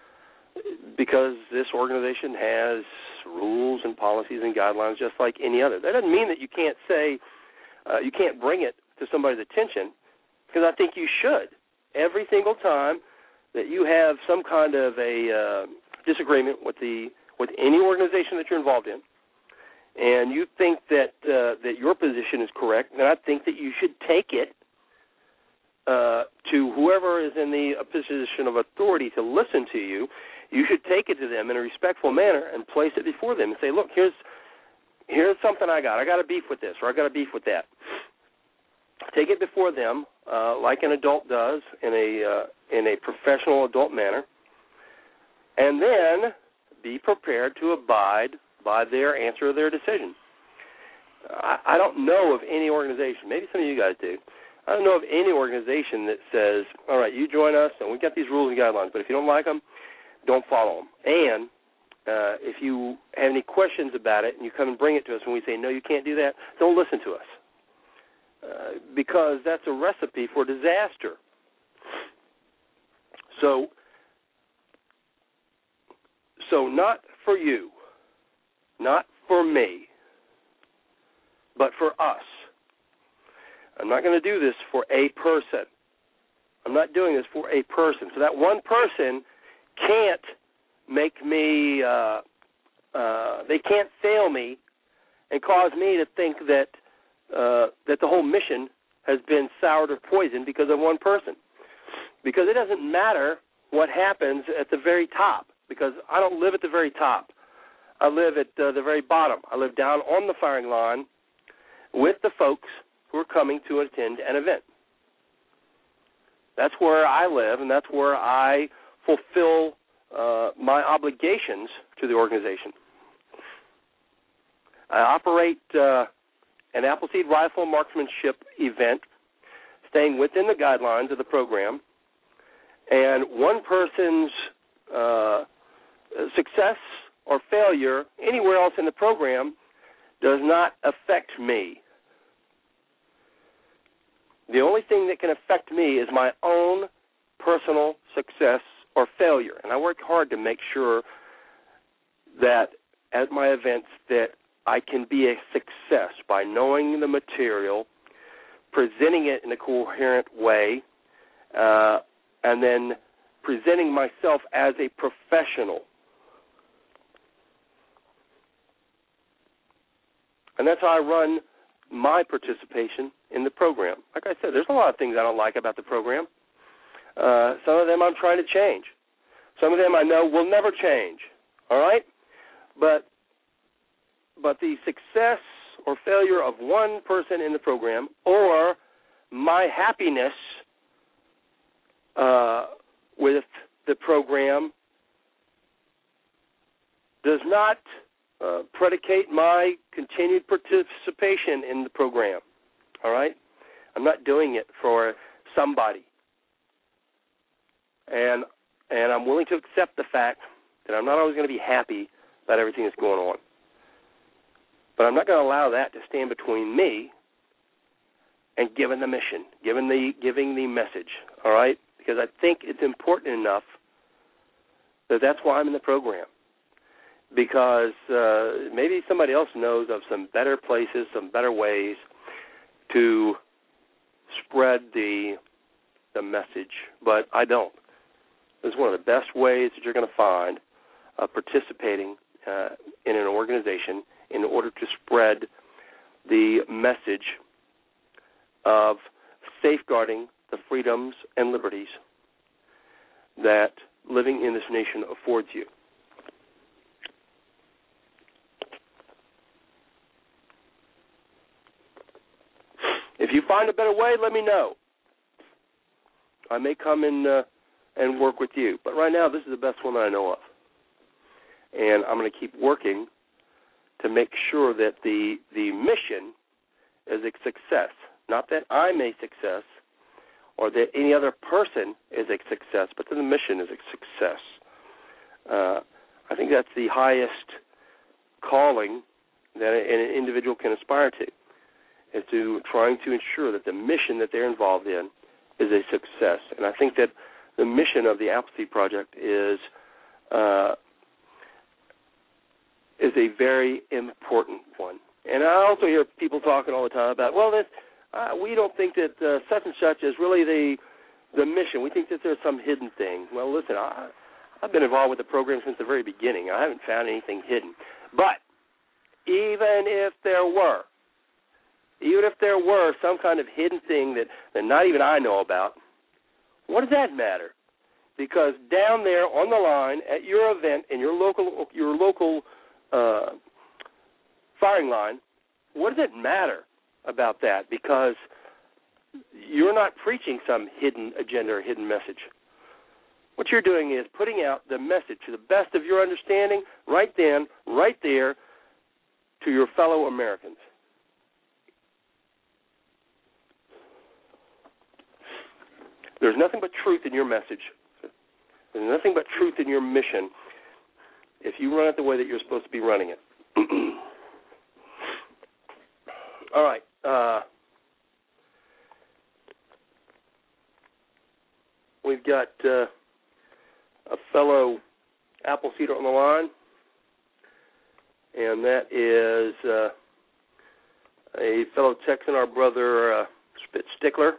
this organization has rules and policies and guidelines just like any other. That doesn't mean that you can't say, you can't bring it to somebody's attention, because I think you should. Every single time that you have some kind of a disagreement with any organization that you're involved in, and you think that that your position is correct, then I think that you should take it to whoever is in the position of authority to listen to you. You should take it to them in a respectful manner and place it before them and say, look, here's something I got. I got a beef with this, or I got a beef with that. Take it before them like an adult does in a professional adult manner, and then be prepared to abide by their answer or their decision. I don't know of any organization, maybe some of you guys do, I don't know of any organization that says, all right, you join us, and we've got these rules and guidelines, but if you don't like them, don't follow them. And if you have any questions about it and you come and bring it to us and we say, no, you can't do that, don't listen to us, because that's a recipe for disaster. So not for you, not for me, but for us. I'm not going to do this for a person. I'm not doing this for a person. So that one person can't make me, they can't fail me and cause me to think that that the whole mission has been soured or poisoned because of one person. Because it doesn't matter what happens at the very top, because I don't live at the very top. I live at the very bottom. I live down on the firing line with the folks who are coming to attend an event. That's where I live, and that's where I fulfill my obligations to the organization. I operate an Appleseed Rifle Marksmanship event, staying within the guidelines of the program, and one person's success or failure anywhere else in the program does not affect me. The only thing that can affect me is my own personal success or failure. And I work hard to make sure that at my events that I can be a success by knowing the material, presenting it in a coherent way, and then presenting myself as a professional. And that's how I run my participation in the program. Like I said, there's a lot of things I don't like about the program. Some of them I'm trying to change. Some of them I know will never change, all right? But the success or failure of one person in the program, or my happiness with the program, does not predicate my continued participation in the program, all right? I'm not doing it for somebody. And I'm willing to accept the fact that I'm not always going to be happy about everything that's going on. But I'm not going to allow that to stand between me and giving the mission, giving the message, all right? Because I think it's important enough that that's why I'm in the program. Because maybe somebody else knows of some better places, some better ways to spread the message, but I don't. This is one of the best ways that you're going to find participating in an organization in order to spread the message of safeguarding the freedoms and liberties that living in this nation affords you. If you find a better way, let me know. I may come in and work with you. But right now, this is the best one that I know of. And I'm going to keep working to make sure that the mission is a success. Not that I'm a success or that any other person is a success, but that the mission is a success. I think that's the highest calling that an individual can aspire to, is to trying to ensure that the mission that they're involved in is a success. And I think that the mission of the Appleseed Project is a very important one. And I also hear people talking all the time about, well, we don't think that such and such is really the mission. We think that there's some hidden thing. Well, listen, I've been involved with the program since the very beginning. I haven't found anything hidden. But even if there were some kind of hidden thing that not even I know about, what does that matter? Because down there on the line at your event in your local firing line, what does it matter about that? Because you're not preaching some hidden agenda or hidden message. What you're doing is putting out the message to the best of your understanding right then, right there, to your fellow Americans. There's nothing but truth in your message. There's nothing but truth in your mission if you run it the way that you're supposed to be running it. All right. We've got a fellow Appleseeder on the line, and that is a fellow Texan, our brother Spit Stickler.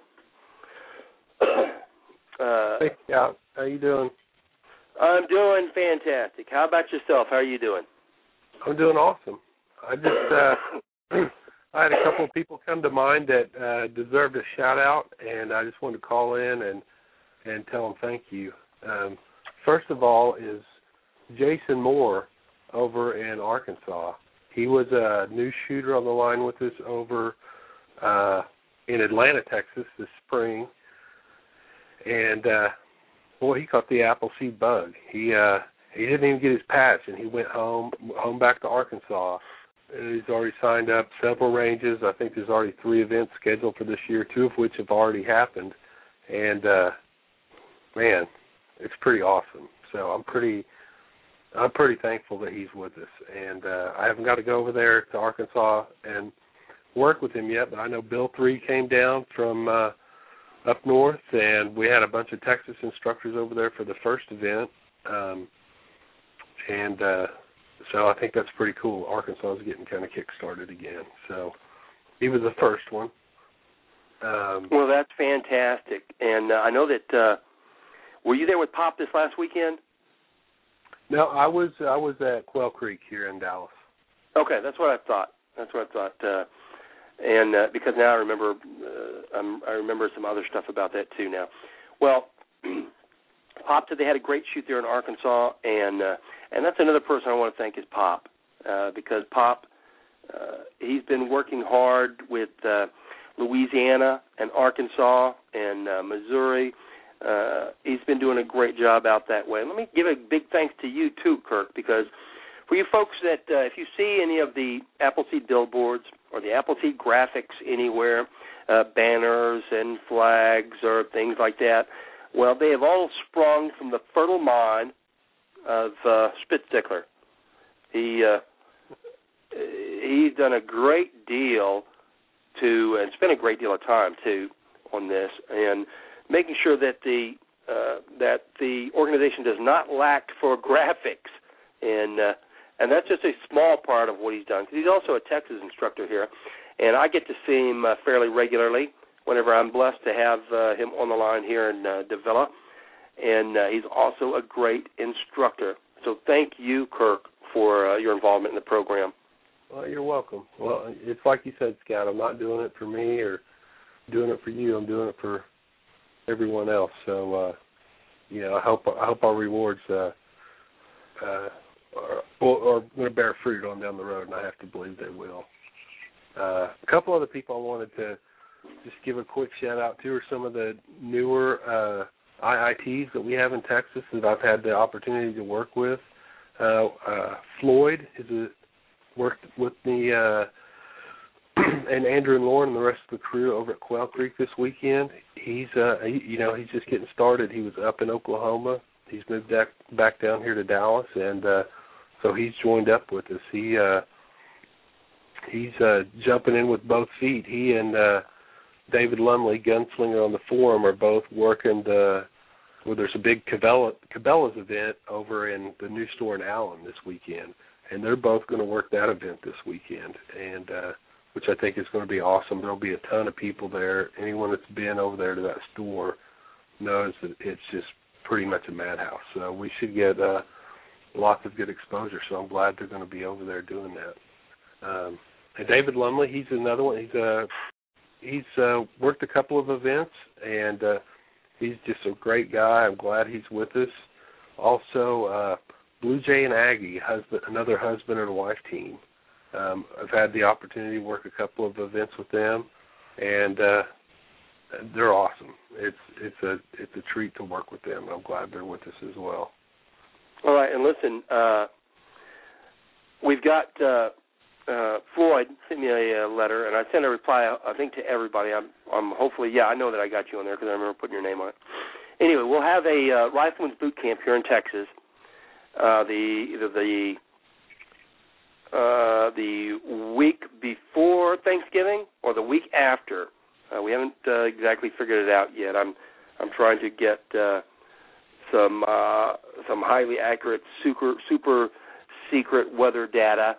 Hey, yeah. How you doing? I'm doing fantastic. How about yourself? How are you doing? I'm doing awesome. I just I had a couple of people come to mind that deserved a shout out, and I just wanted to call in and tell them thank you. First of all is Jason Moore over in Arkansas. He was a new shooter on the line with us over in Atlanta, Texas this spring. And, he caught the Appleseed bug. He didn't even get his patch, and he went home back to Arkansas. And he's already signed up several ranges. I think there's already 3 events scheduled for this year, 2 of which have already happened. And, man, it's pretty awesome. So I'm pretty thankful that he's with us. And I haven't got to go over there to Arkansas and work with him yet, but I know Bill 3 came down from up north, and we had a bunch of Texas instructors over there for the first event. So I think that's pretty cool. Arkansas is getting kind of kick-started again. So he was the first one. Well, that's fantastic. And I know that were you there with Pop this last weekend? No, I was at Quail Creek here in Dallas. Okay, that's what I thought. And because now I remember some other stuff about that too now. Well, Pop said they had a great shoot there in Arkansas, and that's another person I want to thank is Pop, because Pop, he's been working hard with Louisiana and Arkansas and Missouri. He's been doing a great job out that way. Let me give a big thanks to you too, Kirk, because for you folks that if you see any of the Appleseed billboards or the Appleseed graphics anywhere, banners and flags or things like that, well, they have all sprung from the fertile mind of Spit Stickler. He's done a great deal to, and spent a great deal of time too on this, and making sure that the organization does not lack for graphics, and that's just a small part of what he's done, because he's also a Texas instructor here, and I get to see him fairly regularly whenever I'm blessed to have him on the line here in Davila, and he's also a great instructor. So thank you, Kirk, for your involvement in the program. Well, you're welcome. Well, it's like you said, Scott, I'm not doing it for me or doing it for you. I'm doing it for everyone else. So, I hope our rewards are going to bear fruit on down the road, and I have to believe they will. A couple other people I wanted to just give a quick shout-out to are some of the newer IITs that we have in Texas that I've had the opportunity to work with. Floyd worked with me and Andrew and Lauren and the rest of the crew over at Quail Creek this weekend. He's just getting started. He was up in Oklahoma. He's moved back down here to Dallas, and so he's joined up with us. He's jumping in with both feet. He and David Lumley, Gunslinger on the Forum, are both working there's a big Cabela's event over in the new store in Allen this weekend, and they're both going to work that event this weekend, and which I think is going to be awesome. There'll be a ton of people there. Anyone that's been over there to that store knows that it's just pretty much a madhouse. So we should get lots of good exposure, so I'm glad they're going to be over there doing that. And David Lumley, he's another one. He's worked a couple of events, and he's just a great guy. I'm glad he's with us. Also, Blue Jay and Aggie, another husband and wife team. I've had the opportunity to work a couple of events with them, and they're awesome. It's a treat to work with them. I'm glad they're with us as well. All right, and listen, we've got Floyd sent me a letter, and I sent a reply, I think, to everybody. I'm hopefully, I know that I got you on there because I remember putting your name on it. Anyway, we'll have a Rifleman's Boot Camp here in Texas. The week before Thanksgiving or the week after. We haven't exactly figured it out yet. I'm trying to get some highly accurate, super secret weather data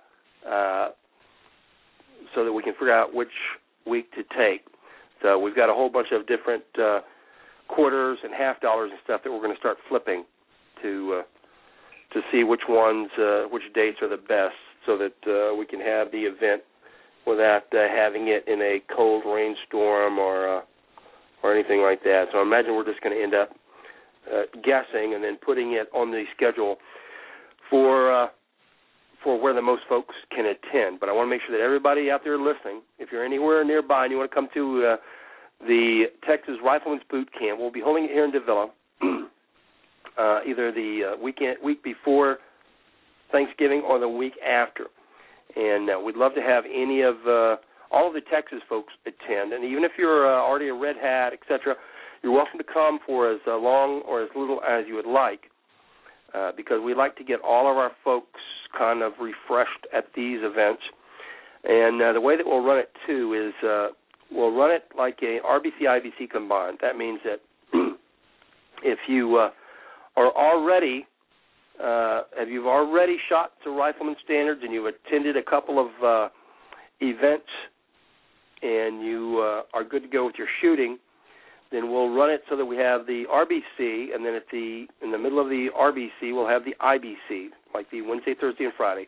so that we can figure out which week to take. So we've got a whole bunch of different quarters and half dollars and stuff that we're going to start flipping to see which dates are the best, so that we can have the event without having it in a cold rainstorm or anything like that. So I imagine we're just going to end up guessing and then putting it on the schedule for where the most folks can attend. But I want to make sure that everybody out there listening, if you're anywhere nearby and you want to come to the Texas Rifleman's Boot Camp, we'll be holding it here in Davila, either the week before Thanksgiving or the week after. And we'd love to have any of all of the Texas folks attend. And even if you're already a Red Hat, etc., you're welcome to come for as long or as little as you would like, because we like to get all of our folks kind of refreshed at these events. And the way that we'll run it, too, is we'll run it like a RBC-IBC combined. That means that if you are already if you've already shot to Rifleman standards and you've attended a couple of events and you are good to go with your shooting, then we'll run it so that we have the RBC, and then in the middle of the RBC we'll have the IBC, like the Wednesday, Thursday, and Friday.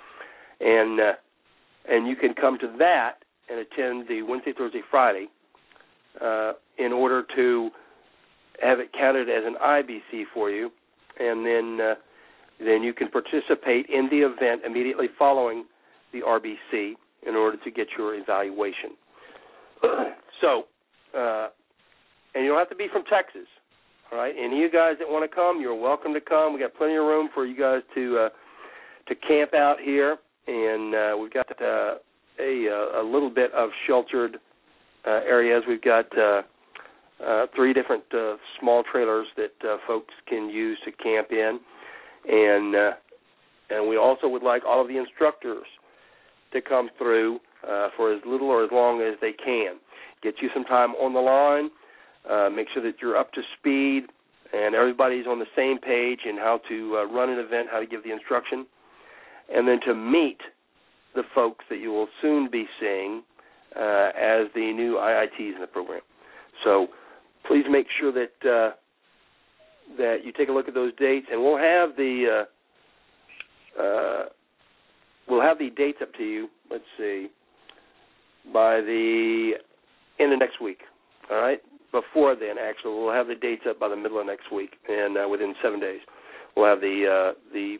And you can come to that and attend the Wednesday, Thursday, Friday in order to have it counted as an IBC for you, and then you can participate in the event immediately following the RBC in order to get your evaluation. So, and you don't have to be from Texas, all right? Any of you guys that want to come, you're welcome to come. We got plenty of room for you guys to camp out here, and we've got a little bit of sheltered areas. We've got 3 different small trailers that folks can use to camp in. And we also would like all of the instructors to come through for as little or as long as they can. Get you some time on the line. Make sure that you're up to speed and everybody's on the same page in how to run an event, how to give the instruction, and then to meet the folks that you will soon be seeing as the new IITs in the program. So please make sure that that you take a look at those dates, and we'll have the dates up to you. Let's see, by the end of next week. All right. Before then, actually, we'll have the dates up by the middle of next week, and within 7 days, we'll have the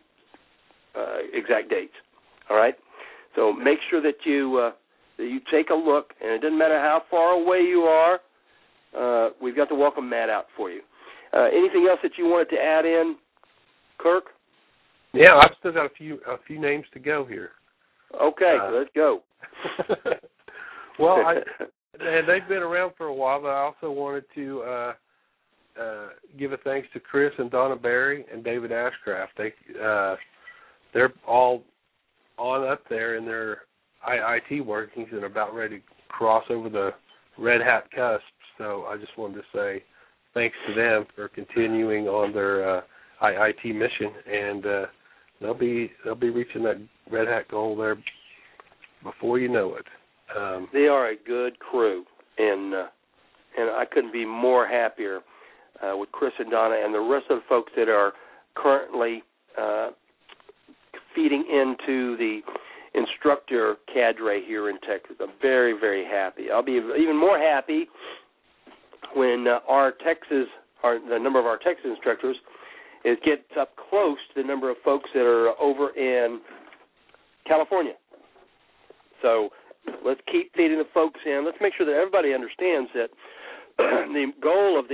exact dates. All right. So make sure that you take a look, and it doesn't matter how far away you are. We've got the welcome mat out for you. Anything else that you wanted to add in, Kirk? Yeah, I've still got a few names to go here. Okay, let's go. Well, and they've been around for a while, but I also wanted to give a thanks to Chris and Donna Berry and David Ashcraft. They're all on up there in their IIT workings and about ready to cross over the Red Hat cusp. So I just wanted to say thanks to them for continuing on their IIT mission, and they'll be reaching that Red Hat goal there before you know it. They are a good crew, and I couldn't be more happier with Chris and Donna and the rest of the folks that are currently feeding into the instructor cadre here in Texas. I'm very, very happy. I'll be even more happy when the number of our Texas instructors gets up close to the number of folks that are over in California. So let's keep feeding the folks in. Let's make sure that everybody understands that the goal of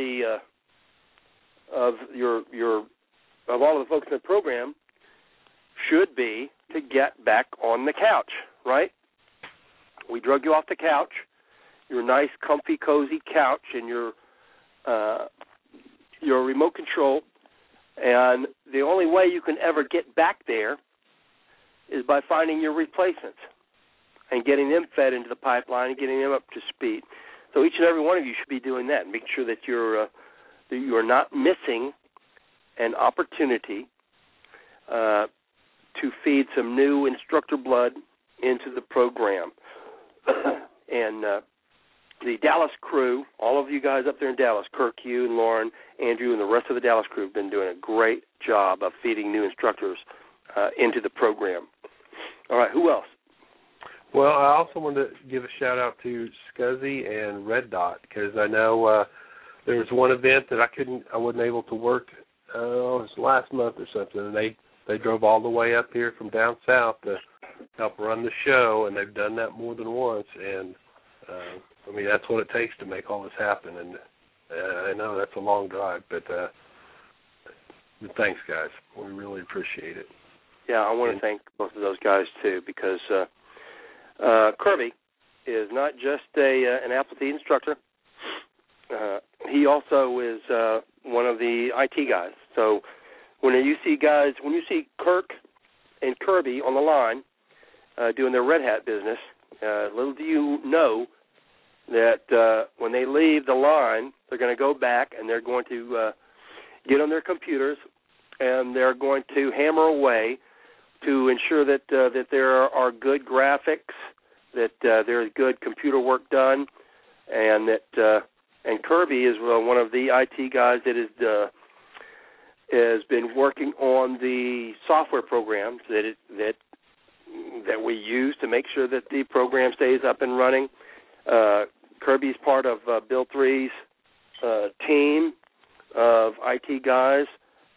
all of the folks in the program should be to get back on the couch, right? We drug you off the couch, your nice, comfy, cozy couch, and your remote control, and the only way you can ever get back there is by finding your replacements and getting them fed into the pipeline and getting them up to speed. So each and every one of you should be doing that and make sure that you are not missing an opportunity to feed some new instructor blood into the program. And the Dallas crew, all of you guys up there in Dallas, Kirk, you and Lauren, Andrew, and the rest of the Dallas crew have been doing a great job of feeding new instructors into the program. All right, who else? Well, I also wanted to give a shout-out to Scuzzy and Red Dot, because I know there was one event that I wasn't able to work, it was last month or something, and they drove all the way up here from down south to help run the show, and they've done that more than once, and I mean, that's what it takes to make all this happen, and I know that's a long drive, but thanks, guys. We really appreciate it. Yeah, I want to thank both of those guys, too, because Kirby is not just an Appleseed instructor. He also is one of the IT guys. So when you see Kirk and Kirby on the line doing their Red Hat business, little do you know that when they leave the line, they're going to go back and they're going to get on their computers and they're going to hammer away to ensure that there are good graphics, that there's good computer work done, and that and Kirby is one of the IT guys that has been working on the software programs that we use to make sure that the program stays up and running. Kirby's part of Bill 3's team of IT guys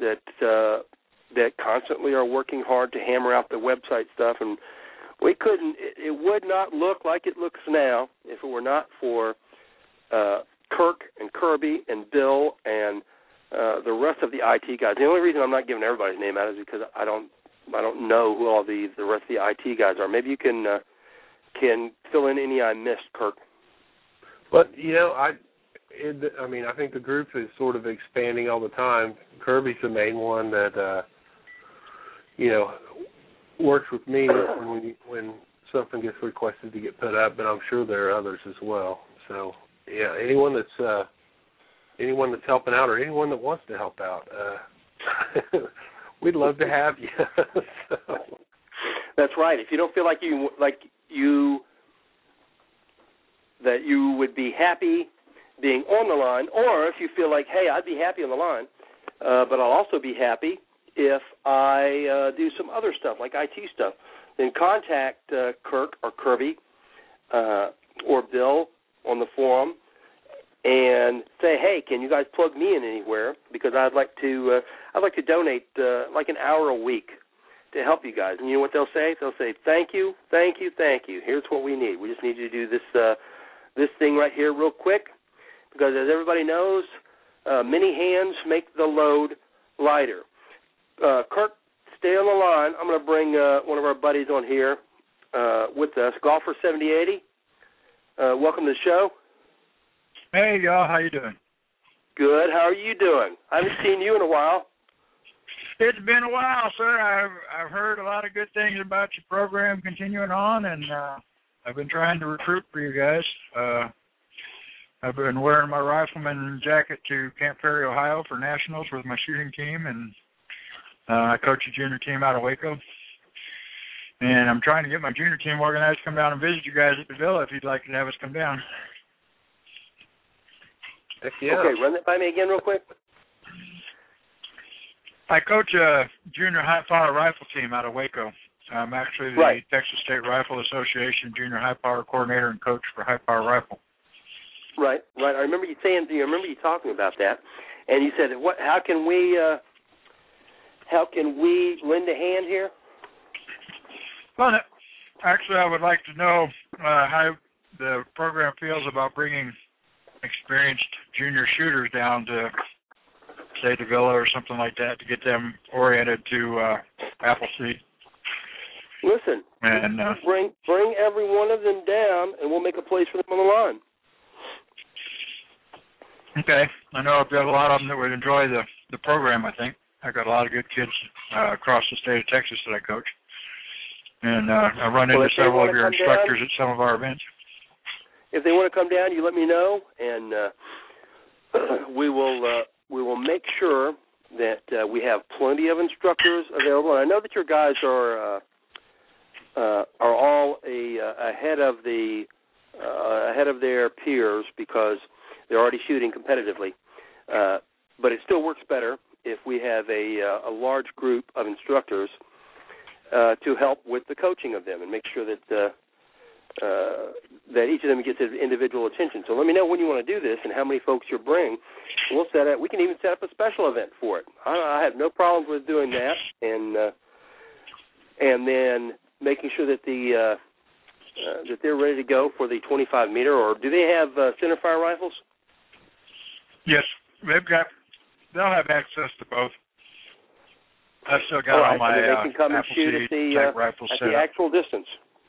that constantly are working hard to hammer out the website stuff, and it would not look like it looks now if it were not for Kirk and Kirby and Bill and the rest of the IT guys. The only reason I'm not giving everybody's name out is because I don't know who all the rest of the IT guys are. Maybe you can fill in any I missed, Kirk. But I think the group is sort of expanding all the time. Kirby's the main one that works with me when something gets requested to get put up, but I'm sure there are others as well. So, yeah, anyone that's helping out or anyone that wants to help out, we'd love to have you. So. That's right. If you don't feel like you would be happy being on the line, or if you feel like, hey, I'd be happy on the line, but I'll also be happy if I do some other stuff, like IT stuff, then contact Kirk or Kirby or Bill on the forum and say, hey, can you guys plug me in anywhere? Because I'd like to donate like an hour a week to help you guys. And you know what they'll say? They'll say, thank you, thank you, thank you. Here's what we need. We just need you to do this thing right here real quick, because as everybody knows, many hands make the load lighter. Kirk, stay on the line. I'm going to bring one of our buddies on here with us, Golfer 7080. Welcome to the show. Hey, y'all. How you doing? Good. How are you doing? I haven't seen you in a while. It's been a while, sir. I've heard a lot of good things about your program continuing on, and I've been trying to recruit for you guys. I've been wearing my rifleman jacket to Camp Ferry, Ohio for nationals with my shooting team, and I coach a junior team out of Waco. And I'm trying to get my junior team organized to come down and visit you guys at the Villa if you'd like to have us come down. Heck yeah. Okay, run that by me again real quick. I coach a junior high-power rifle team out of Waco. I'm actually the Texas State Rifle Association junior high-power coordinator and coach for high-power rifle. Right. I remember you talking about that, and you said, how can we lend a hand here? Well, actually, I would like to know how the program feels about bringing experienced junior shooters down to, say, the Villa or something like that to get them oriented to Appleseed. Listen, and bring every one of them down, and we'll make a place for them on the line. Okay. I know I've got a lot of them that would enjoy the program, I think. I've got a lot of good kids across the state of Texas that I coach. And I run into several of your instructors at some of our events. If they want to come down, you let me know, and we will make sure that we have plenty of instructors available. And I know that your guys are all ahead of their peers because they're already shooting competitively. But it still works better if we have a large group of instructors to help with the coaching of them and make sure that each of them gets their individual attention. So let me know when you want to do this and how many folks you'll bring. We'll set up. We can even set up a special event for it. I have no problems with doing that, and then making sure that that they're ready to go for the 25 meter. Or do they have centerfire rifles? Yes, they'll have access to both. I've still got all my they can come and shoot at the actual distance.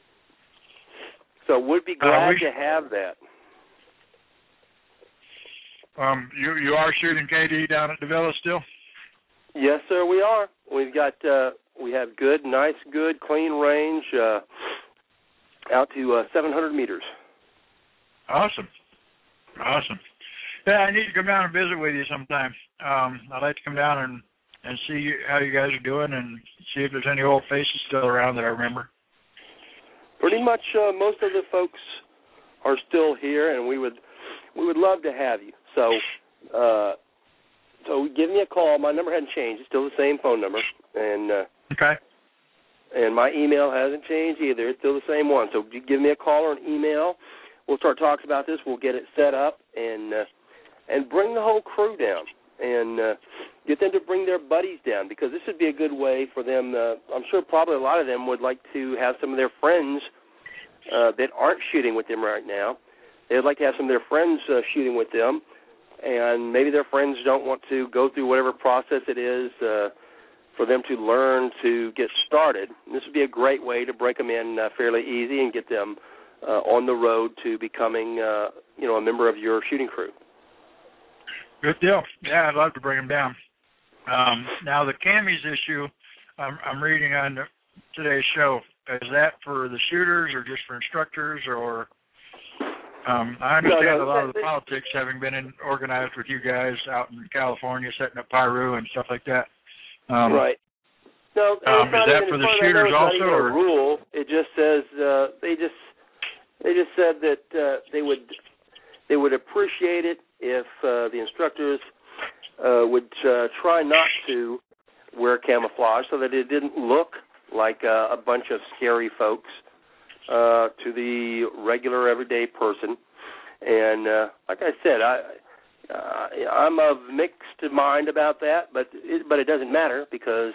So we'd be glad to have that. You are shooting KD down at the Villa still? Yes, sir, we are. We've got we have good, clean range out to 700 meters. Awesome. Yeah, I need to come down and visit with you sometime. I'd like to come down and see how you guys are doing and see if there's any old faces still around that I remember. Pretty much most of the folks are still here, and we would love to have you. So give me a call. My number hasn't changed. It's still the same phone number. And okay. And my email hasn't changed either. It's still the same one. So give me a call or an email. We'll start talking about this. We'll get it set up and bring the whole crew down and get them to bring their buddies down, because this would be a good way for them. I'm sure probably a lot of them would like to have some of their friends that aren't shooting with them right now. They'd like to have some of their friends shooting with them, and maybe their friends don't want to go through whatever process it is for them to learn to get started. And this would be a great way to break them in fairly easy and get them on the road to becoming a member of your shooting crew. Good deal. Yeah, I'd love to bring them down. Now, the camis issue, I'm reading on today's show, Is that for the shooters or just for instructors? Or I understand a lot of the politics having been organized with you guys out in California, setting up Pyru and stuff like that. Right. No, is that for the shooters also, or a rule? It just says they just said that they would appreciate it if the instructors would try not to wear camouflage so that it didn't look like a bunch of scary folks to the regular everyday person. And like I said, I'm of mixed mind about that, but it doesn't matter because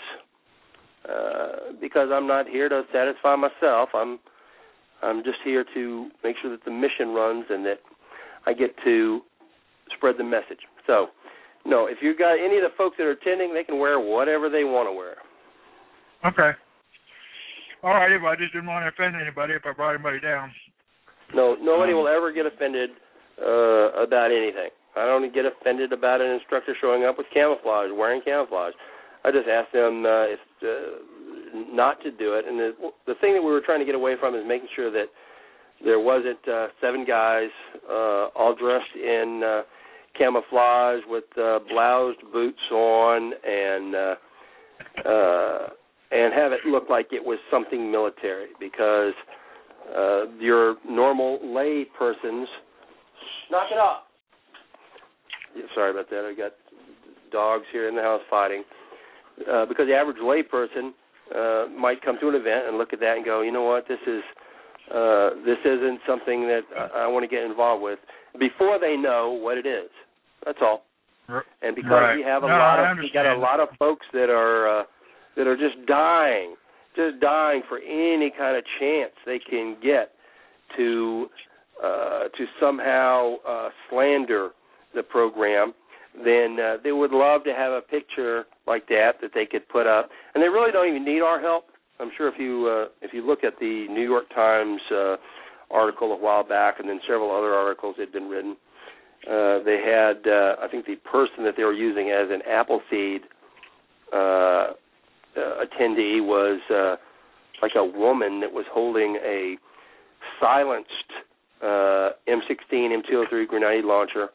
I'm not here to satisfy myself. I'm just here to make sure that the mission runs and that I get to spread the message. So, no, if you got any of the folks that are attending, they can wear whatever they want to wear. Okay. All right, I just didn't want to offend anybody if I brought anybody down. No, nobody will ever get offended about anything. I don't get offended about an instructor showing up with camouflage, wearing camouflage. I just asked them not to do it. And the thing that we were trying to get away from is making sure that there wasn't 7 guys all dressed in camouflage with bloused boots on and have it look like it was something military, because your normal lay persons, knock it off. Yeah, sorry about that. I got dogs here in the house fighting. Because the average lay person might come to an event and look at that and go, you know what, this isn't something that I want to get involved with, before they know what it is. That's all. And because we have we got a lot of folks that are just dying for any kind of chance they can get to somehow slander the program, then they would love to have a picture like that they could put up. And they really don't even need our help. I'm sure if you look at the New York Times article a while back, and then several other articles that had been written, they had, I think the person that they were using as an Appleseed attendee was like a woman that was holding a silenced M16, M203 grenade launcher,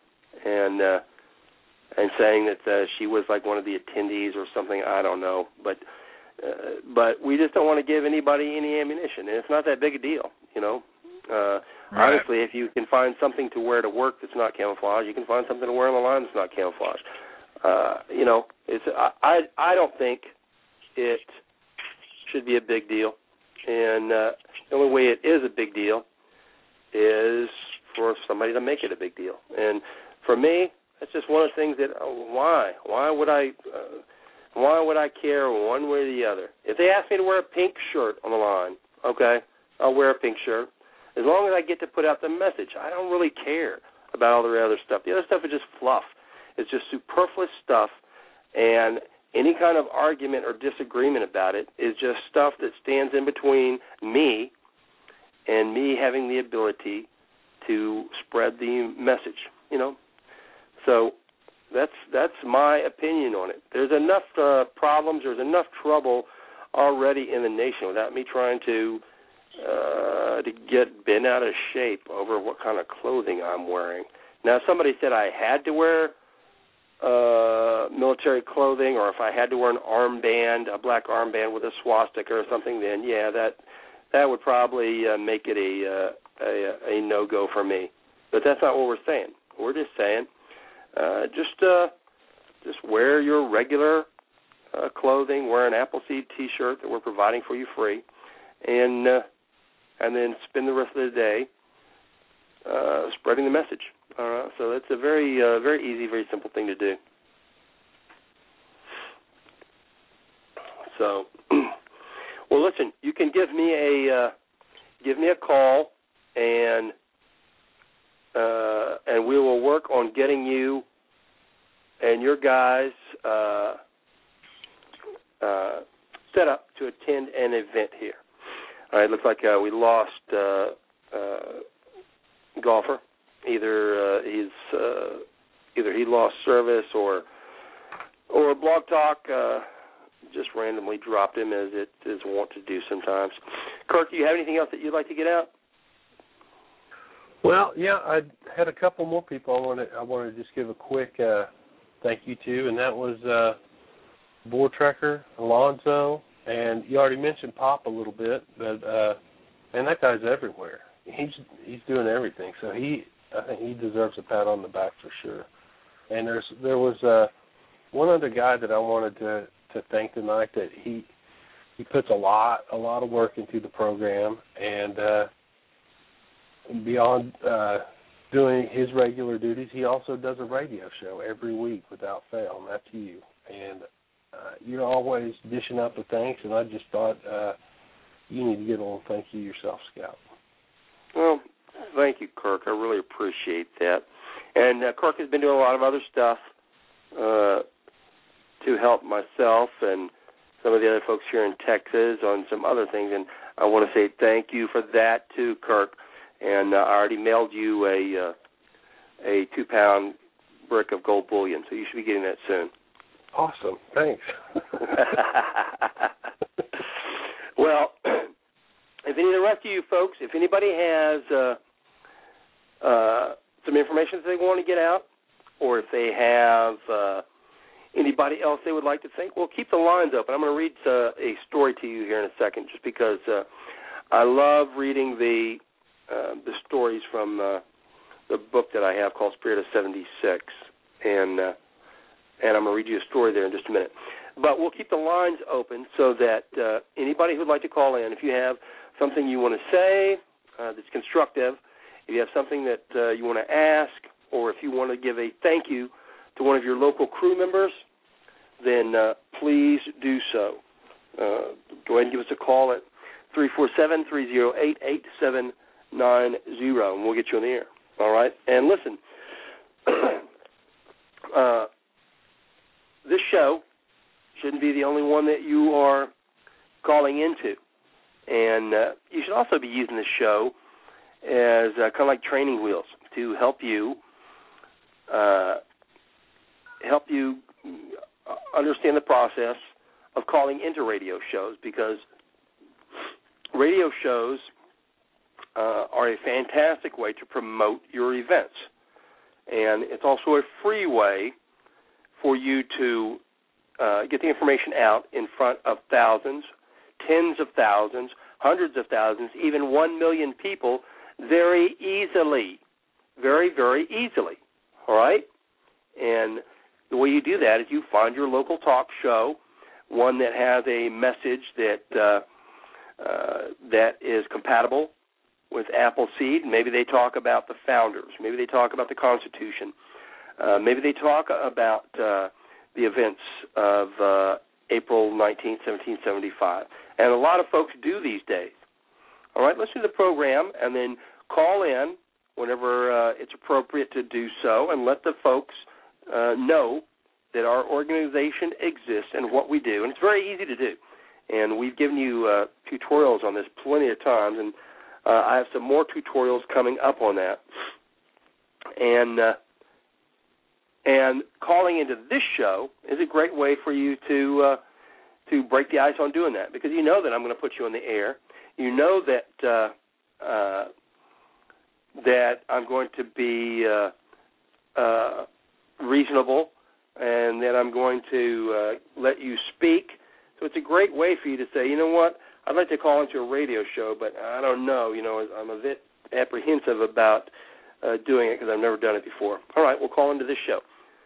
and saying that she was like one of the attendees or something. I don't know, but we just don't want to give anybody any ammunition, and it's not that big a deal, you know. Honestly, if you can find something to wear to work that's not camouflage, you can find something to wear on the line that's not camouflage. You know, I don't think it should be a big deal, and the only way it is a big deal is for somebody to make it a big deal. And for me, that's just one of the things that why would I care one way or the other? If they ask me to wear a pink shirt on the line, okay, I'll wear a pink shirt. As long as I get to put out the message, I don't really care about all the other stuff. The other stuff is just fluff. It's just superfluous stuff, and any kind of argument or disagreement about it is just stuff that stands in between me and me having the ability to spread the message, you know. So that's my opinion on it. There's enough problems, there's enough trouble already in the nation without me trying to get bent out of shape over what kind of clothing I'm wearing. Now, if somebody said I had to wear military clothing, or if I had to wear an armband, a black armband with a swastika or something, then yeah, that would probably make it a no-go for me. But that's not what we're saying. We're just saying just wear your regular clothing, wear an Appleseed T-shirt that we're providing for you free, and then spend the rest of the day spreading the message. So that's a very very easy, very simple thing to do. So, well, listen, you can give me a call, and we will work on getting you and your guys set up to attend an event here. All right, it looks like we lost golfer. Either he lost service or Blog Talk just randomly dropped him, as it is wont to do sometimes. Kirk, do you have anything else that you'd like to get out? Well, yeah, I had a couple more people I want to just give a quick thank you to, and that was Boar Trekker, Alonzo, and you already mentioned Pop a little bit, but and that guy's everywhere. He's doing everything, so I think he deserves a pat on the back for sure. And there was one other guy that I wanted to thank tonight, that he puts a lot of work into the program, and beyond doing his regular duties, he also does a radio show every week without fail, and that's you. And you're always dishing out the thanks, and I just thought you need to get a little thank you yourself, Scout. Well, thank you, Kirk. I really appreciate that. And Kirk has been doing a lot of other stuff to help myself and some of the other folks here in Texas on some other things, and I want to say thank you for that too, Kirk. And I already mailed you a 2-pound brick of gold bullion, so you should be getting that soon. Awesome. Thanks. Well, if any of the rest of you folks, if anybody has some information that they want to get out, or if they have anybody else they would like to thank, well, keep the lines open. I'm going to read a story to you here in a second, just because I love reading the stories from the book that I have called Spirit of 76, and I'm going to read you a story there in just a minute. But we'll keep the lines open so that anybody who would like to call in, if you have something you want to say that's constructive, if you have something that you want to ask, or if you want to give a thank you to one of your local crew members, then please do so. Go ahead and give us a call at 347-308-8790, and we'll get you on the air. All right? And listen, this show shouldn't be the only one that you are calling into. And you should also be using this show as kind of like training wheels to help you understand the process of calling into radio shows, because radio shows are a fantastic way to promote your events. And it's also a free way for you to get the information out in front of thousands, tens of thousands, hundreds of thousands, even 1 million people very easily, very, very easily, all right? And the way you do that is you find your local talk show, one that has a message that is compatible with Appleseed. Maybe they talk about the founders. Maybe they talk about the Constitution. Maybe they talk about the events of April 19th, 1775. And a lot of folks do these days. All right, listen to the program and then call in whenever it's appropriate to do so, and let the folks know that our organization exists and what we do. And it's very easy to do. And we've given you tutorials on this plenty of times, and I have some more tutorials coming up on that. And calling into this show is a great way for you to break the ice on doing that, because you know that I'm going to put you on the air. You know that that I'm going to be reasonable, and that I'm going to let you speak. So it's a great way for you to say, you know what, I'd like to call into a radio show, but I don't know. You know, I'm a bit apprehensive about doing it because I've never done it before. All right, we'll call into this show.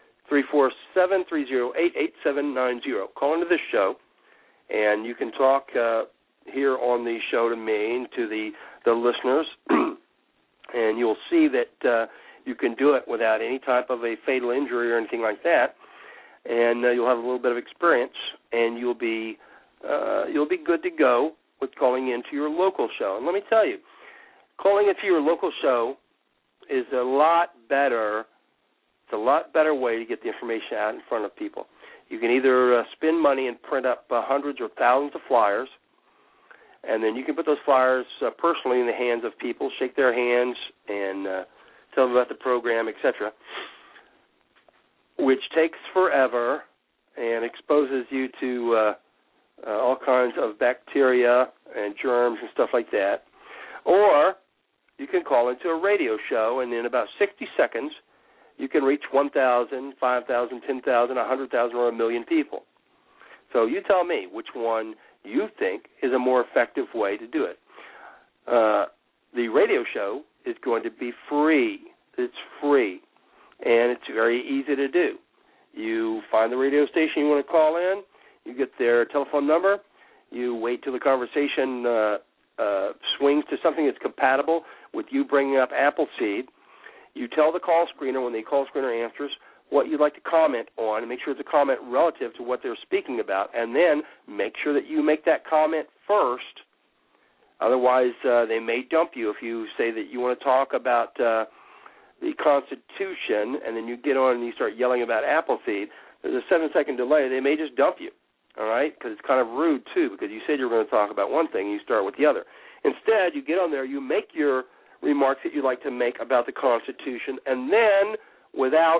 347-308-8790. Call into this show, and you can talk here on the show to me and to the listeners, and you'll see that you can do it without any type of a fatal injury or anything like that, and you'll have a little bit of experience, and you'll be good to go with calling into your local show. And let me tell you, calling into your local show is a lot better. It's a lot better way to get the information out in front of people. You can either spend money and print up hundreds or thousands of flyers, and then you can put those flyers personally in the hands of people, shake their hands, and tell them about the program, etc., which takes forever and exposes you to all kinds of bacteria and germs and stuff like that. Or you can call into a radio show, and in about 60 seconds, you can reach 1,000, 5,000, 10,000, 100,000, or 1 million people. So you tell me which one you think is a more effective way to do it. The radio show is going to be free. It's free, and it's very easy to do. You find the radio station you want to call in, you get their telephone number, you wait till the conversation swings to something that's compatible with you bringing up Appleseed. You tell the call screener, when the call screener answers, what you'd like to comment on, and make sure it's a comment relative to what they're speaking about, and then make sure that you make that comment first. Otherwise, they may dump you if you say that you want to talk about the Constitution, and then you get on and you start yelling about Appleseed. There's a 7-second delay. They may just dump you, all right, because it's kind of rude, too, because you said you were going to talk about one thing and you start with the other. Instead, you get on there, you make your remarks that you'd like to make about the Constitution, and then without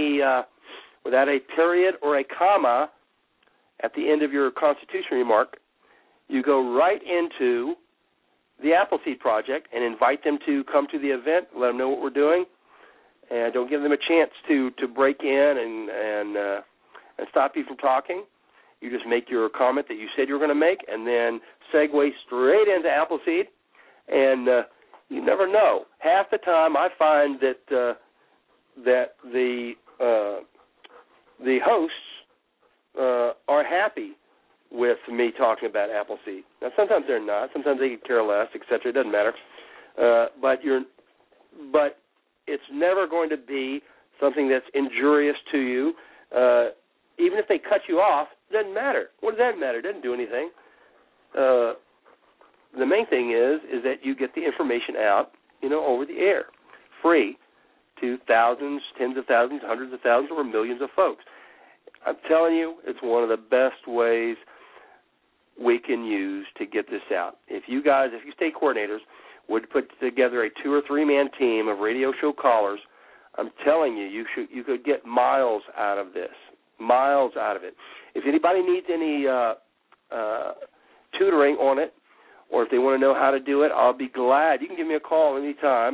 a period or a comma at the end of your Constitution remark, you go right into the Appleseed Project and invite them to come to the event, let them know what we're doing, and don't give them a chance to break in and stop you from talking. You just make your comment that you said you were going to make, and then segue straight into Appleseed, and you never know. Half the time I find that the hosts are happy with me talking about Appleseed. Now, sometimes they're not. Sometimes they could care less, etc. It doesn't matter. But it's never going to be something that's injurious to you. Even if they cut you off, it doesn't matter. What does that matter? It doesn't do anything. The main thing is that you get the information out, over the air, free, to thousands, tens of thousands, hundreds of thousands, or millions of folks. I'm telling you, it's one of the best ways we can use to get this out. If you state coordinators, would put together a 2 or 3 man team of radio show callers, I'm telling you, you could get miles out of this, miles out of it. If anybody needs any tutoring on it, or if they want to know how to do it, I'll be glad. You can give me a call anytime,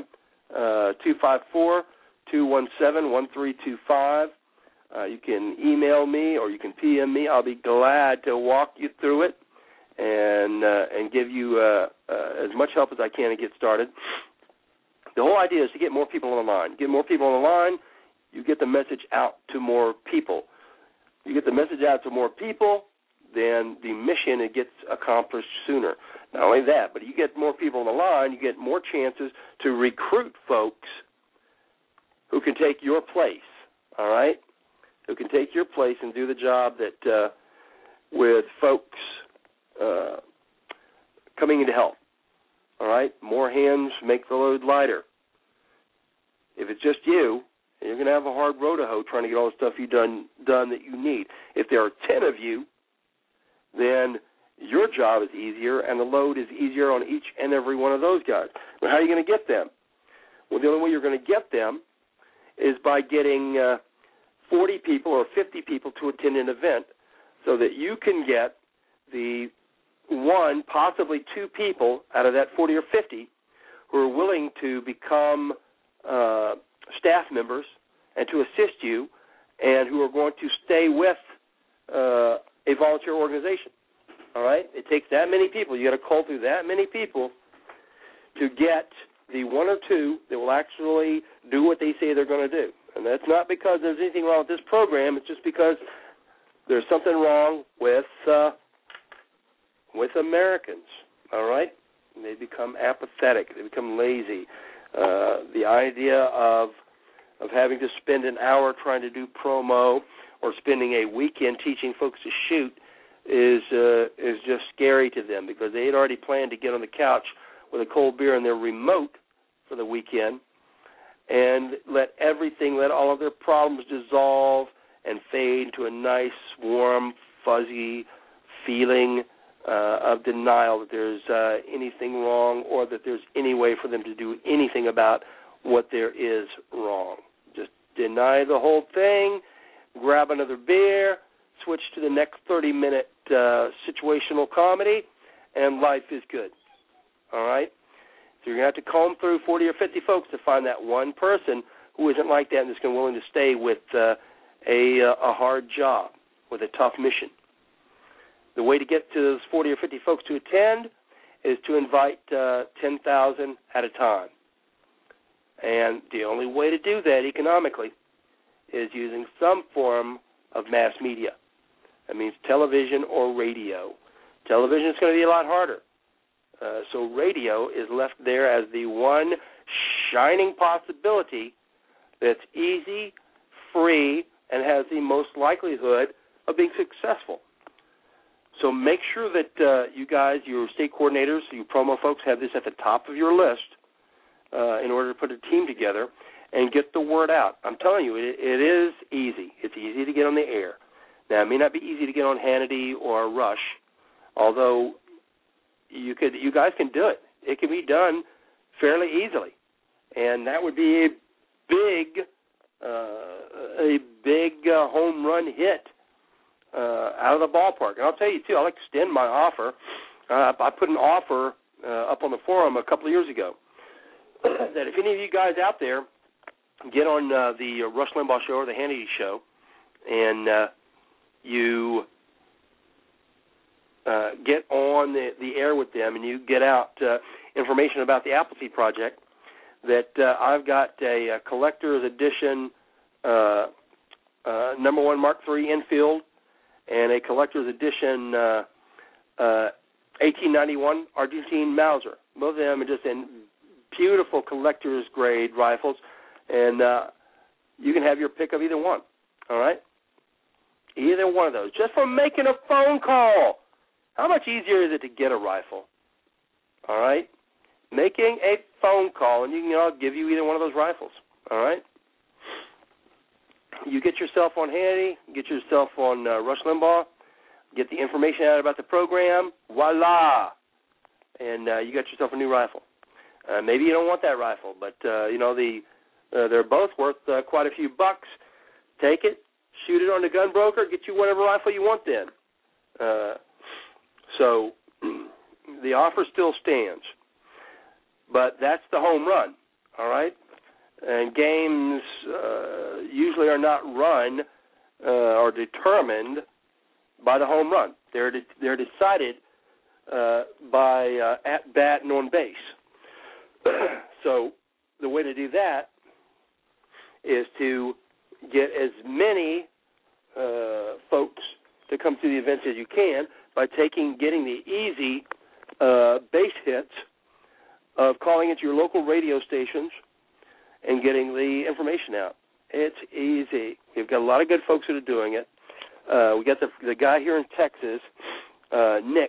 254-217-1325. You can email me or you can PM me. I'll be glad to walk you through it and give you as much help as I can to get started. The whole idea is to get more people on the line. Get more people on the line, you get the message out to more people. You get the message out to more people, then the mission, it gets accomplished sooner. Not only that, but you get more people on the line, you get more chances to recruit folks who can take your place, all right? Who can take your place and do the job that with folks coming in to help, all right? More hands make the load lighter. If it's just you, you're going to have a hard row to hoe trying to get all the stuff you've done that you need. If there are 10 of you, then your job is easier and the load is easier on each and every one of those guys. Now, how are you going to get them? Well, the only way you're going to get them is by getting 40 people or 50 people to attend an event so that you can get the 1, possibly 2 people out of that 40 or 50 who are willing to become staff members and to assist you and who are going to stay with a volunteer organization. All right? It takes that many people. You got to cull through that many people to get the 1 or 2 that will actually do what they say they're going to do. And that's not because there's anything wrong with this program. It's just because there's something wrong with Americans, all right? They become apathetic. They become lazy. The idea of having to spend an hour trying to do promo or spending a weekend teaching folks to shoot is just scary to them because they had already planned to get on the couch with a cold beer and their remote for the weekend and let all of their problems dissolve and fade into a nice, warm, fuzzy feeling of denial that there's anything wrong or that there's any way for them to do anything about what there is wrong. Just deny the whole thing, grab another beer, switch to the next 30-minute situational comedy, and life is good. All right? So you're going to have to comb through 40 or 50 folks to find that one person who isn't like that and is willing to stay with a hard job, with a tough mission. The way to get to those 40 or 50 folks to attend is to invite 10,000 at a time. And the only way to do that economically is using some form of mass media. That means television or radio. Television is going to be a lot harder. So radio is left there as the one shining possibility that's easy, free, and has the most likelihood of being successful. So make sure that you guys, your state coordinators, you promo folks, have this at the top of your list in order to put a team together and get the word out. I'm telling you, it is easy. It's easy to get on the air. Now, it may not be easy to get on Hannity or Rush, although you guys can do it. It can be done fairly easily, and that would be a big home run hit out of the ballpark. And I'll tell you, too, I'll extend my offer. I put an offer up on the forum a couple of years ago that if any of you guys out there get on the Rush Limbaugh show or the Hannity show and you get on the air with them and you get out information about the Appleseed Project, that I've got a collector's edition number 1 Mark III infield and a collector's edition 1891 Argentine Mauser. Both of them are just in beautiful collector's grade rifles, and you can have your pick of either one, all right? Either one of those, just from making a phone call. How much easier is it to get a rifle, all right? Making a phone call, and I'll give you either one of those rifles, all right? You get yourself on Hannity, get yourself on Rush Limbaugh, get the information out about the program, voila, and you got yourself a new rifle. Maybe you don't want that rifle, but, they're both worth quite a few bucks. Take it, shoot it on the gun broker, get you whatever rifle you want then. So the offer still stands, but that's the home run, all right? And games usually are not run or determined by the home run. They're decided by at bat and on base. So the way to do that is to get as many folks to come to the events as you can by getting the easy base hits of calling into your local radio stations and getting the information out. It's easy. We've got a lot of good folks that are doing it. We got the guy here in Texas, Nick,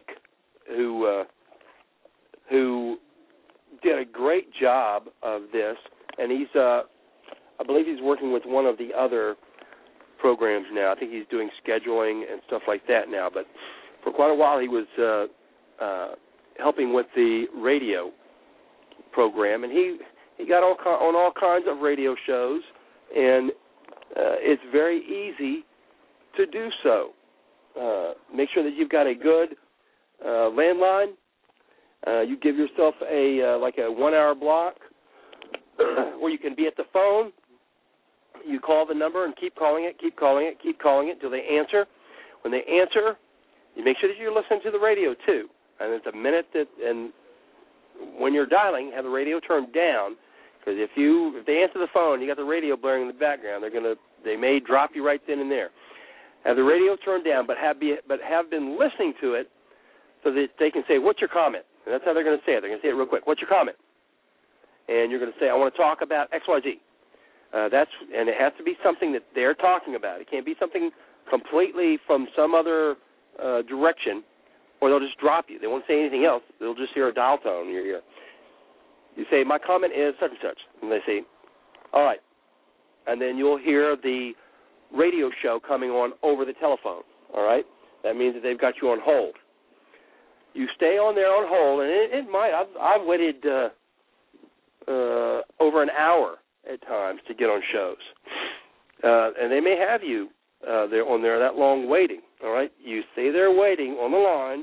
who did a great job of this, and he's I believe he's working with one of the other programs now. I think he's doing scheduling and stuff like that now, but for quite a while he was helping with the radio program, and he got on all kinds of radio shows, and it's very easy to do so. Make sure that you've got a good landline. You give yourself a 1 hour block where you can be at the phone. You call the number and keep calling it until they answer. When they answer, you make sure that you're listening to the radio too. And it's a minute and when you're dialing, have the radio turned down, because if they answer the phone, you got the radio blaring in the background. They may drop you right then and there. Have the radio turned down, but have been listening to it so that they can say, "What's your comment?" And that's how they're going to say it. They're going to say it real quick. "What's your comment?" And you're going to say, "I want to talk about XYZ." And it has to be something that they're talking about. It can't be something completely from some other direction, or they'll just drop you. They won't say anything else. They'll just hear a dial tone in your ear. You say, "My comment is such and such," and they say, "All right," and then you'll hear the radio show coming on over the telephone. All right, that means that they've got you on hold. You stay on there on hold, and it might. I've waited over an hour at times to get on shows, and they may have you they're on there that long waiting. All right, you stay there waiting on the line,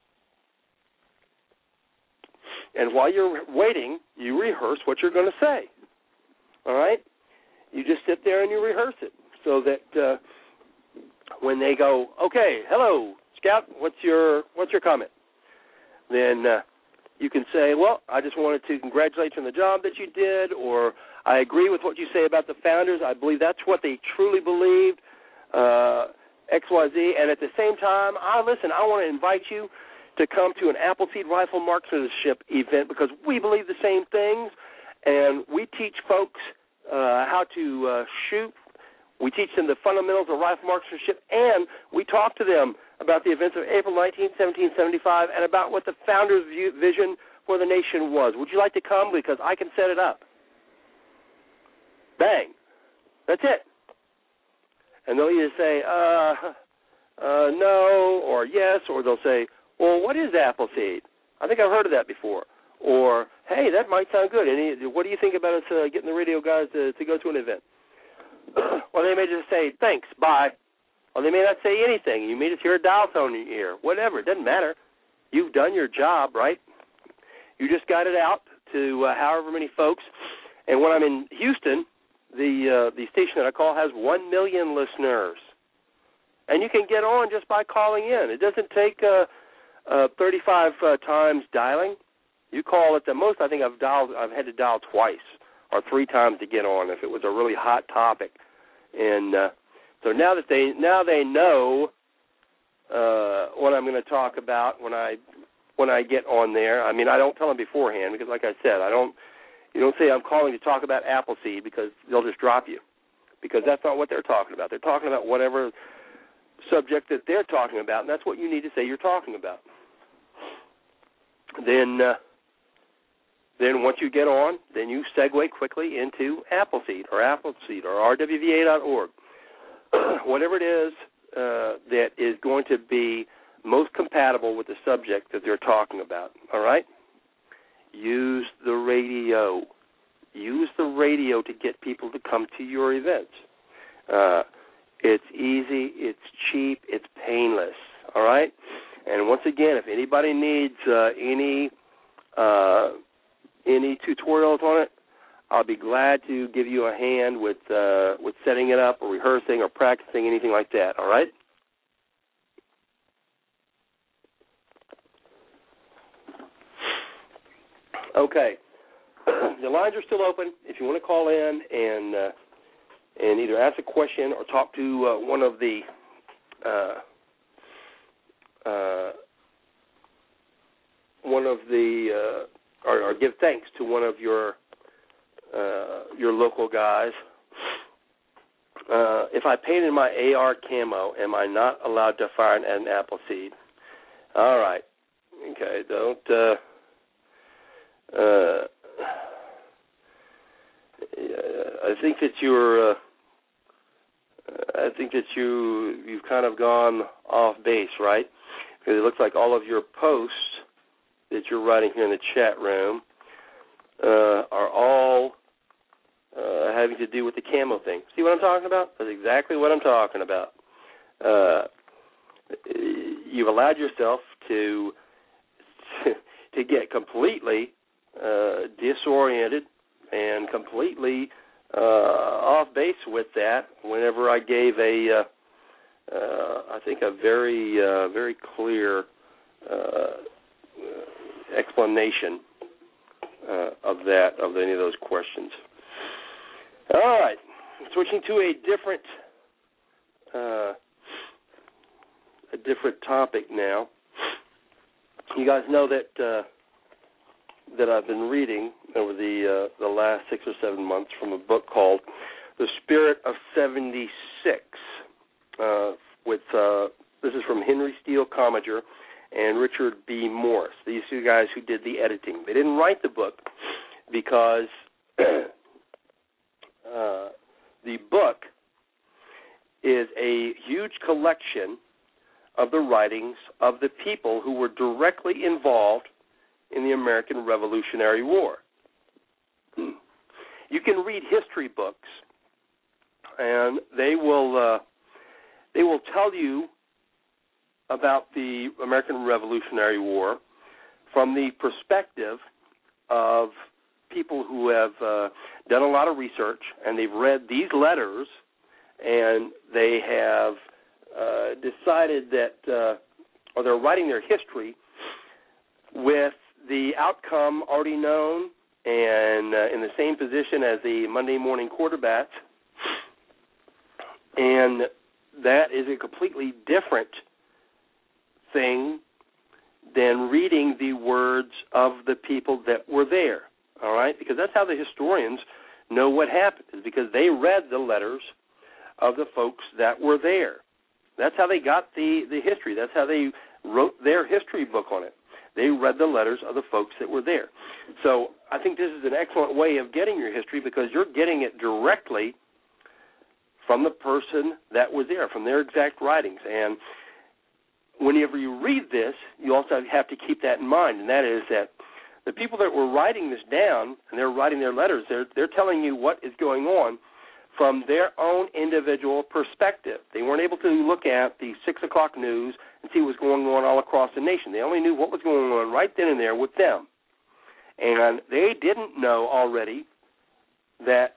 and while you're waiting, you rehearse what you're going to say. All right, you just sit there and you rehearse it so that when they go, okay, hello, Scout, what's your comment? Then you can say, well, I just wanted to congratulate you on the job that you did, or I agree with what you say about the founders. I believe that's what they truly believed, XYZ. And at the same time, I want to invite you to come to an Appleseed Rifle Marksmanship event because we believe the same things, and we teach folks how to shoot. We teach them the fundamentals of rifle marksmanship, and we talk to them about the events of April 19, 1775 and about what the founders' vision for the nation was. Would you like to come? Because I can set it up. Bang. That's it. And they'll either say, no, or yes, or they'll say, well, what is Appleseed? I think I've heard of that before. Or, hey, that might sound good. What do you think about us getting the radio guys to go to an event? Or they may just say, thanks, bye. Or they may not say anything. You may just hear a dial tone in your ear. Whatever, it doesn't matter. You've done your job, right? You just got it out to however many folks. And when I'm in Houston, the station that I call has 1 million listeners. And you can get on just by calling in. It doesn't take 35 times dialing. You call at the most, I think I've had to dial twice or 3 times to get on if it was a really hot topic. And so now they know what I'm going to talk about when I get on there. I mean, I don't tell them beforehand because, like I said, you don't say I'm calling to talk about Appleseed because they'll just drop you because that's not what they're talking about. They're talking about whatever subject that they're talking about, and that's what you need to say you're talking about. Then once you get on, then you segue quickly into Appleseed or rwva.org. Whatever it is that is going to be most compatible with the subject that they're talking about, all right? Use the radio. Use the radio to get people to come to your events. It's easy, it's cheap, it's painless, all right? And once again, if anybody needs any tutorials on it, I'll be glad to give you a hand with setting it up or rehearsing or practicing, anything like that, all right? Okay. The lines are still open if you want to call in and either ask a question or talk to one of the or give thanks to one of your local guys. If I painted my AR camo, am I not allowed to fire an Appleseed? All right. Okay. Don't. I think that you've kind of gone off base, right? Because it looks like all of your posts that you're writing here in the chat room are all having to do with the camo thing. See what I'm talking about? That's exactly what I'm talking about. You've allowed yourself to get completely disoriented and completely off base with that whenever I gave I think a very clear explanation of any of those questions. All right, switching to a different topic now. You guys know that I've been reading over the last 6 or 7 months from a book called The Spirit of 76. This is from Henry Steele Commager and Richard B. Morris. These two guys who did the editing. They didn't write the book because the book is a huge collection of the writings of the people who were directly involved in the American Revolutionary War. You can read history books, and they will They will tell you about the American Revolutionary War from the perspective of people who have done a lot of research, and they've read these letters, and they have decided that, or they're writing their history with the outcome already known and in the same position as the Monday morning quarterbacks. And that is a completely different thing than reading the words of the people that were there, all right? Because that's how the historians know what happened, is because they read the letters of the folks that were there. That's how they got the history. That's how they wrote their history book on it. They read the letters of the folks that were there. So I think this is an excellent way of getting your history, because you're getting it directly from the person that was there, from their exact writings. And whenever you read this, you also have to keep that in mind, and that is that the people that were writing this down, and they're writing their letters, they're telling you what is going on from their own individual perspective. They weren't able to look at the 6 o'clock news and see what was going on all across the nation. They only knew what was going on right then and there with them. And they didn't know already that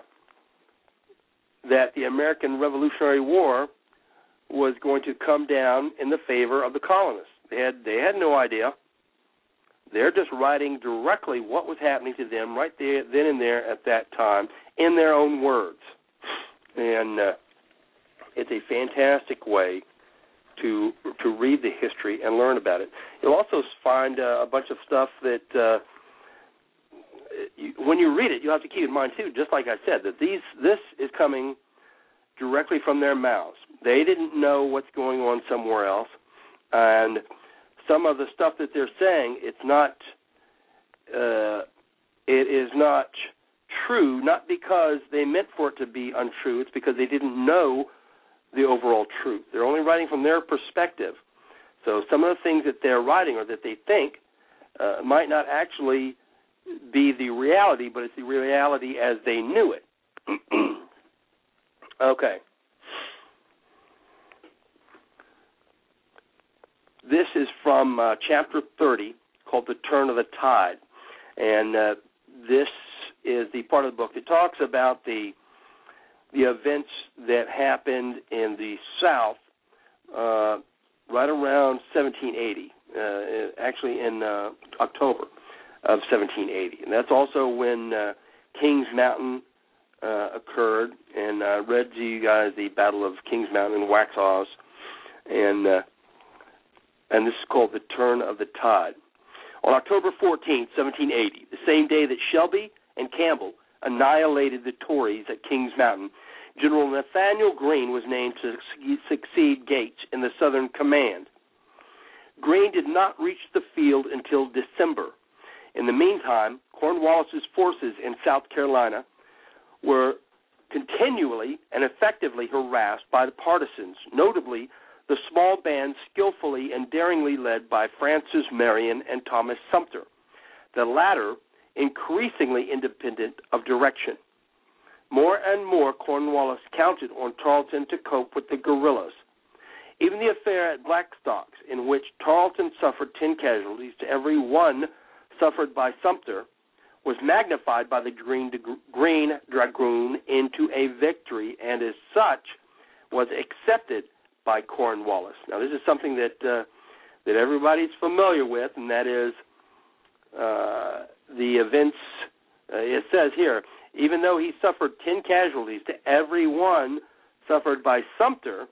that the American Revolutionary War was going to come down in the favor of the colonists. They had no idea. They're just writing directly what was happening to them right there, then and there at that time, in their own words. And it's a fantastic way to read the history and learn about it. You'll also find a bunch of stuff that when you read it, you have to keep in mind, too, just like I said, that this is coming directly from their mouths. They didn't know what's going on somewhere else, and some of the stuff that they're saying, it is not true, not because they meant for it to be untrue. It's because they didn't know the overall truth. They're only writing from their perspective. So some of the things that they're writing or that they think might not actually be the reality, but it's the reality as they knew it. Okay. This is from Chapter 30, called The Turn of the Tide. And this is the part of the book that talks about the events that happened in the South right around 1780, actually in October of 1780. And that's also when Kings Mountain occurred. And I read to you guys the Battle of Kings Mountain and Waxhaws. And this is called The Turn of the Tide. On October 14, 1780, the same day that Shelby and Campbell annihilated the Tories at Kings Mountain, General Nathaniel Greene was named to succeed Gates in the Southern Command. Greene did not reach the field until December. In the meantime, Cornwallis's forces in South Carolina were continually and effectively harassed by the partisans, notably the small band skillfully and daringly led by Francis Marion and Thomas Sumter, the latter increasingly independent of direction. More and more, Cornwallis counted on Tarleton to cope with the guerrillas. Even the affair at Blackstocks, in which Tarleton suffered 10 casualties to every one suffered by Sumter, was magnified by the Green Dragoon into a victory, and as such was accepted by Cornwallis. Now, this is something that everybody's familiar with, and that is the events. It says here, even though he suffered 10 casualties to every one suffered by Sumter,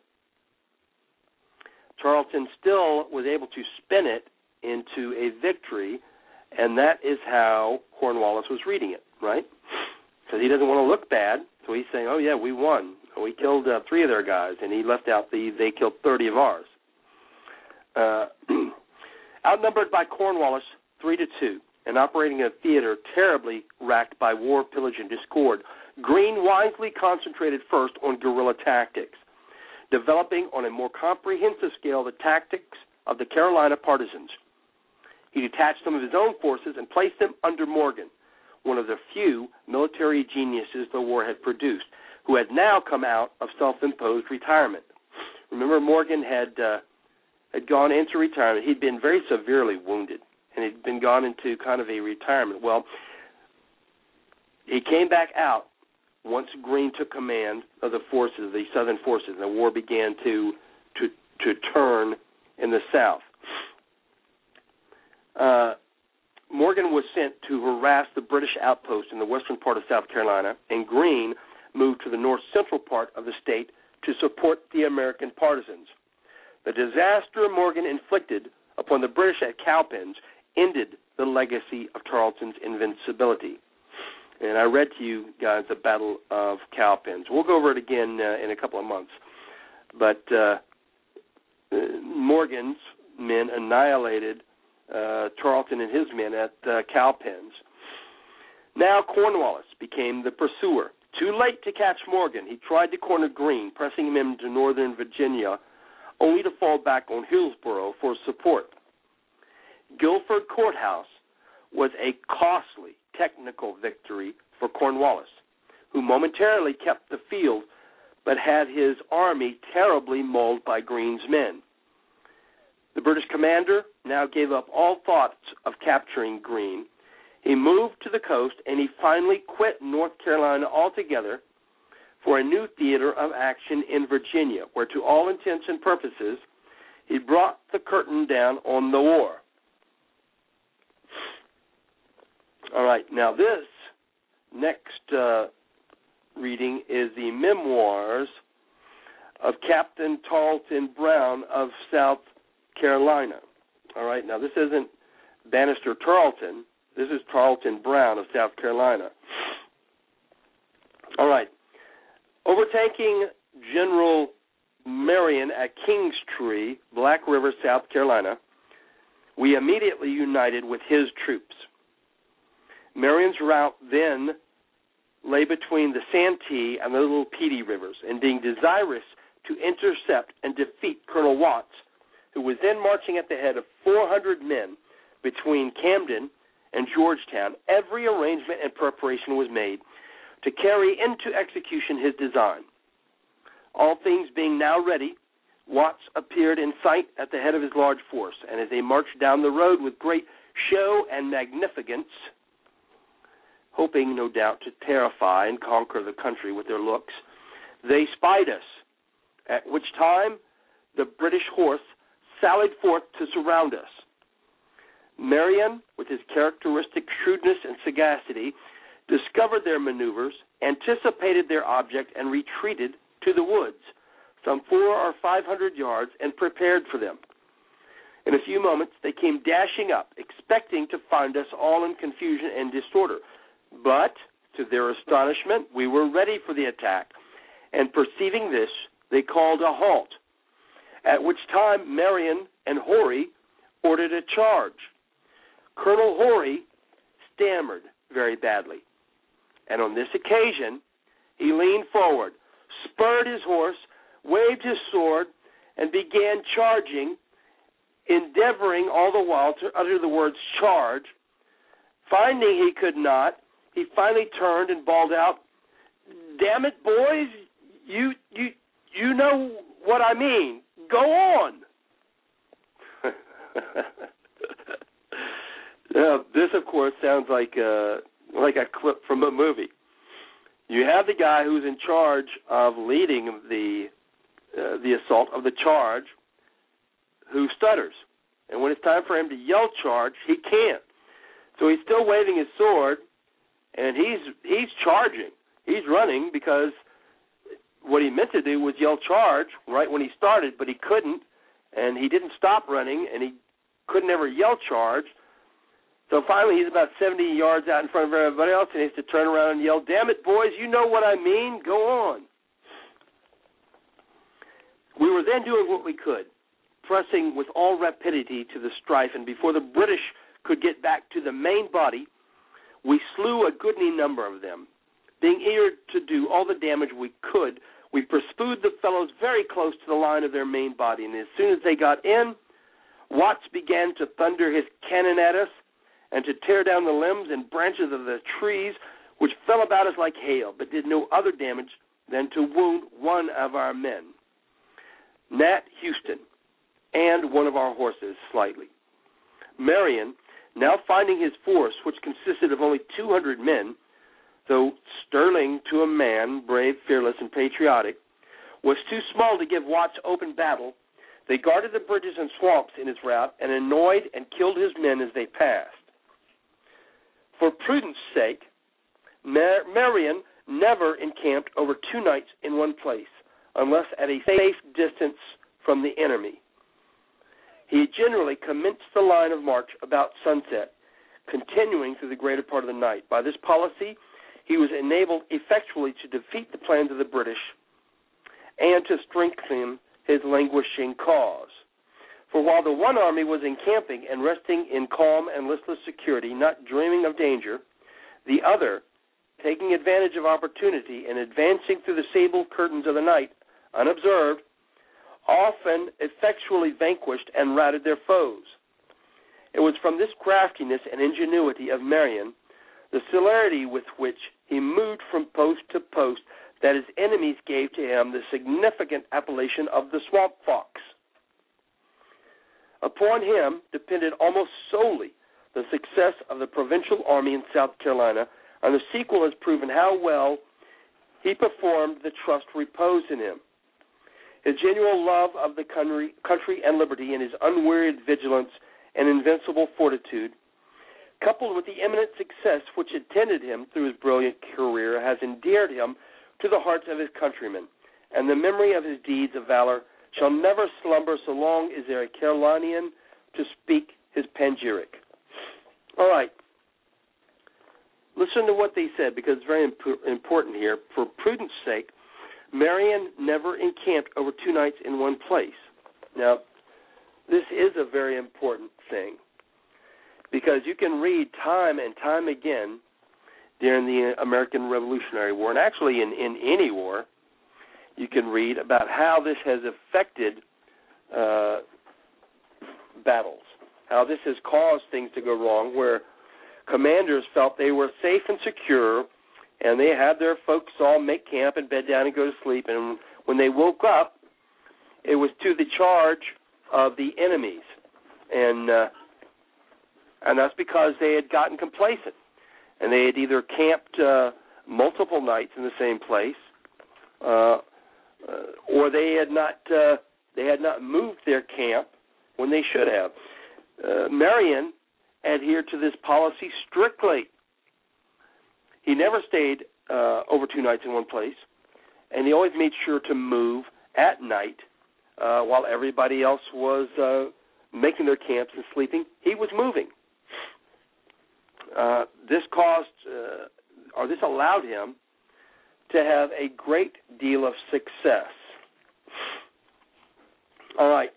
Tarleton still was able to spin it into a victory, and that is how Cornwallis was reading it, right? Because he doesn't want to look bad, so he's saying, oh, yeah, we won. We killed 3 of their guys, and he left out they killed 30 of ours. Outnumbered by Cornwallis 3-2, and operating a theater terribly racked by war, pillage, and discord, Greene wisely concentrated first on guerrilla tactics, developing on a more comprehensive scale the tactics of the Carolina partisans. He detached some of his own forces and placed them under Morgan, one of the few military geniuses the war had produced, who had now come out of self-imposed retirement. Remember, Morgan had gone into retirement. He'd been very severely wounded, and he'd been gone into kind of a retirement. Well, he came back out once Greene took command of the forces, the Southern forces, and the war began to turn in the South. Morgan was sent to harass the British outpost in the western part of South Carolina, and Greene moved to the north-central part of the state to support the American partisans. The disaster Morgan inflicted upon the British at Cowpens ended the legacy of Tarleton's invincibility. And I read to you guys the Battle of Cowpens. We'll go over it again in a couple of months. But Morgan's men annihilated Tarleton and his men at Cowpens. Now Cornwallis became the pursuer. Too late to catch Morgan, he tried to corner Greene, pressing him into northern Virginia, only to fall back on Hillsborough for support. Guilford Courthouse was a costly technical victory for Cornwallis, who momentarily kept the field but had his army terribly mauled by Greene's men. The British commander now gave up all thoughts of capturing Greene. He moved to the coast, and he finally quit North Carolina altogether for a new theater of action in Virginia, where to all intents and purposes, he brought the curtain down on the war. All right, now this next reading is the memoirs of Captain Tarleton Brown of South Carolina. All right, now this isn't Banastre Tarleton. This is Tarleton Brown of South Carolina. All right. Overtaking General Marion at Kingstree, Black River, South Carolina, we immediately united with his troops. Marion's route then lay between the Santee and the Little Petey rivers, and being desirous to intercept and defeat Colonel Watts, who was then marching at the head of 400 men between Camden and Georgetown, every arrangement and preparation was made to carry into execution his design. All things being now ready, Watts appeared in sight at the head of his large force, and as they marched down the road with great show and magnificence, hoping, no doubt, to terrify and conquer the country with their looks, they spied us, at which time the British horse sallied forth to surround us. Marion, with his characteristic shrewdness and sagacity, discovered their maneuvers, anticipated their object, and retreated to the woods, some 400 or 500 yards, and prepared for them. In a few moments, they came dashing up, expecting to find us all in confusion and disorder. But, to their astonishment, we were ready for the attack, and perceiving this, they called a halt, at which time Marion and Horry ordered a charge. Colonel Horry stammered very badly, and on this occasion, he leaned forward, spurred his horse, waved his sword, and began charging, endeavoring all the while to utter the words charge. Finding he could not, he finally turned and bawled out, "Damn it, boys, you know what I mean. Go on." Now, this, of course, sounds like a clip from a movie. You have the guy who's in charge of leading the assault of the charge, who stutters, and when it's time for him to yell charge, he can't. So he's still waving his sword, and he's charging. He's running because what he meant to do was yell charge right when he started, but he couldn't, and he didn't stop running, and he couldn't ever yell charge. So finally, he's about 70 yards out in front of everybody else, and he has to turn around and yell, "Damn it, boys, you know what I mean. Go on." We were then doing what we could, pressing with all rapidity to the strife, and before the British could get back to the main body, we slew a goodly number of them. Being eager to do all the damage we could, we pursued the fellows very close to the line of their main body, and as soon as they got in, Watts began to thunder his cannon at us, and to tear down the limbs and branches of the trees, which fell about us like hail, but did no other damage than to wound one of our men. Nat Houston, and one of our horses slightly. Marion, now finding his force, which consisted of only 200 men, though sterling to a man, brave, fearless, and patriotic, was too small to give Watts open battle, they guarded the bridges and swamps in his route and annoyed and killed his men as they passed. For prudence sake, Marion never encamped over 2 nights in one place, unless at a safe distance from the enemy. He generally commenced the line of march about sunset, continuing through the greater part of the night. By this policy, he was enabled effectually to defeat the plans of the British and to strengthen his languishing cause. For while the one army was encamping and resting in calm and listless security, not dreaming of danger, the other, taking advantage of opportunity and advancing through the sable curtains of the night, unobserved, often effectually vanquished and routed their foes. It was from this craftiness and ingenuity of Marion, the celerity with which he moved from post to post, that his enemies gave to him the significant appellation of the Swamp Fox. Upon him depended almost solely the success of the provincial army in South Carolina, and the sequel has proven how well he performed the trust reposed in him. His genuine love of the country and liberty, and his unwearied vigilance and invincible fortitude, coupled with the eminent success which attended him through his brilliant career, has endeared him to the hearts of his countrymen, and the memory of his deeds of valor shall never slumber so long as there a Carolinian to speak his panegyric. All right. Listen to what they said, because it's very important here. For prudence sake, Marion never encamped over 2 nights in one place. Now, this is a very important thing, because you can read time and time again during the American Revolutionary War, and actually in any war, you can read about how this has affected battles, how this has caused things to go wrong, where commanders felt they were safe and secure, and they had their folks all make camp and bed down and go to sleep, and when they woke up, it was to the charge of the enemies, and that's because they had gotten complacent, and they had either camped multiple nights in the same place, or they had not moved their camp when they should have. Marion adhered to this policy strictly. He never stayed over 2 nights in one place, and he always made sure to move at night while everybody else was making their camps and sleeping. He was moving. This allowed him to have a great deal of success. All right.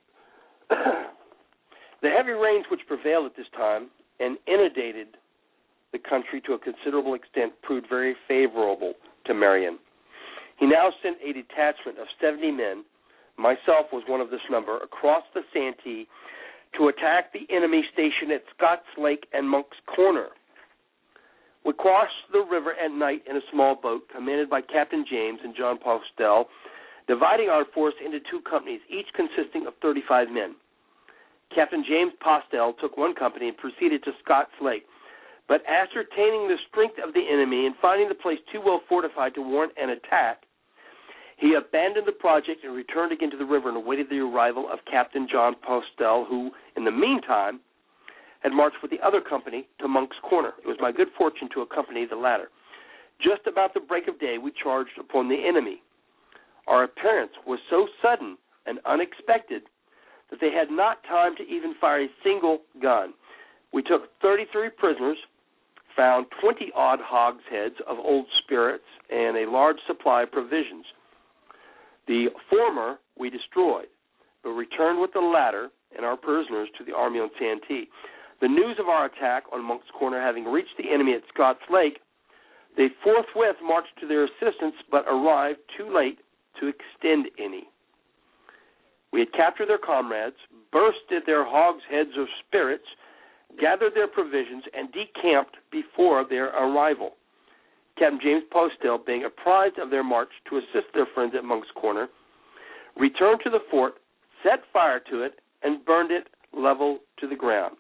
The heavy rains which prevailed at this time and inundated the country to a considerable extent proved very favorable to Marion. He now sent a detachment of 70 men, myself was one of this number, across the Santee to attack the enemy stationed at Scotts Lake and Monk's Corner. We crossed the river at night in a small boat commanded by Captain James and John Postell, dividing our force into 2 companies, each consisting of 35 men. Captain James Postell took one company and proceeded to Scotts Lake, but ascertaining the strength of the enemy and finding the place too well fortified to warrant an attack, he abandoned the project and returned again to the river and awaited the arrival of Captain John Postell, who, in the meantime, had marched with the other company to Monk's Corner. It was my good fortune to accompany the latter. Just about the break of day, we charged upon the enemy. Our appearance was so sudden and unexpected that they had not time to even fire a single gun. We took 33 prisoners, found 20-odd hogsheads of old spirits, and a large supply of provisions. The former we destroyed, but returned with the latter and our prisoners to the army on Santee. The news of our attack on Monk's Corner having reached the enemy at Scotts Lake, they forthwith marched to their assistance, but arrived too late to extend any. We had captured their comrades, bursted their hogsheads of spirits, gathered their provisions, and decamped before their arrival. Captain James Postell, being apprised of their march to assist their friends at Monk's Corner, returned to the fort set fire to it and burned it level to the ground.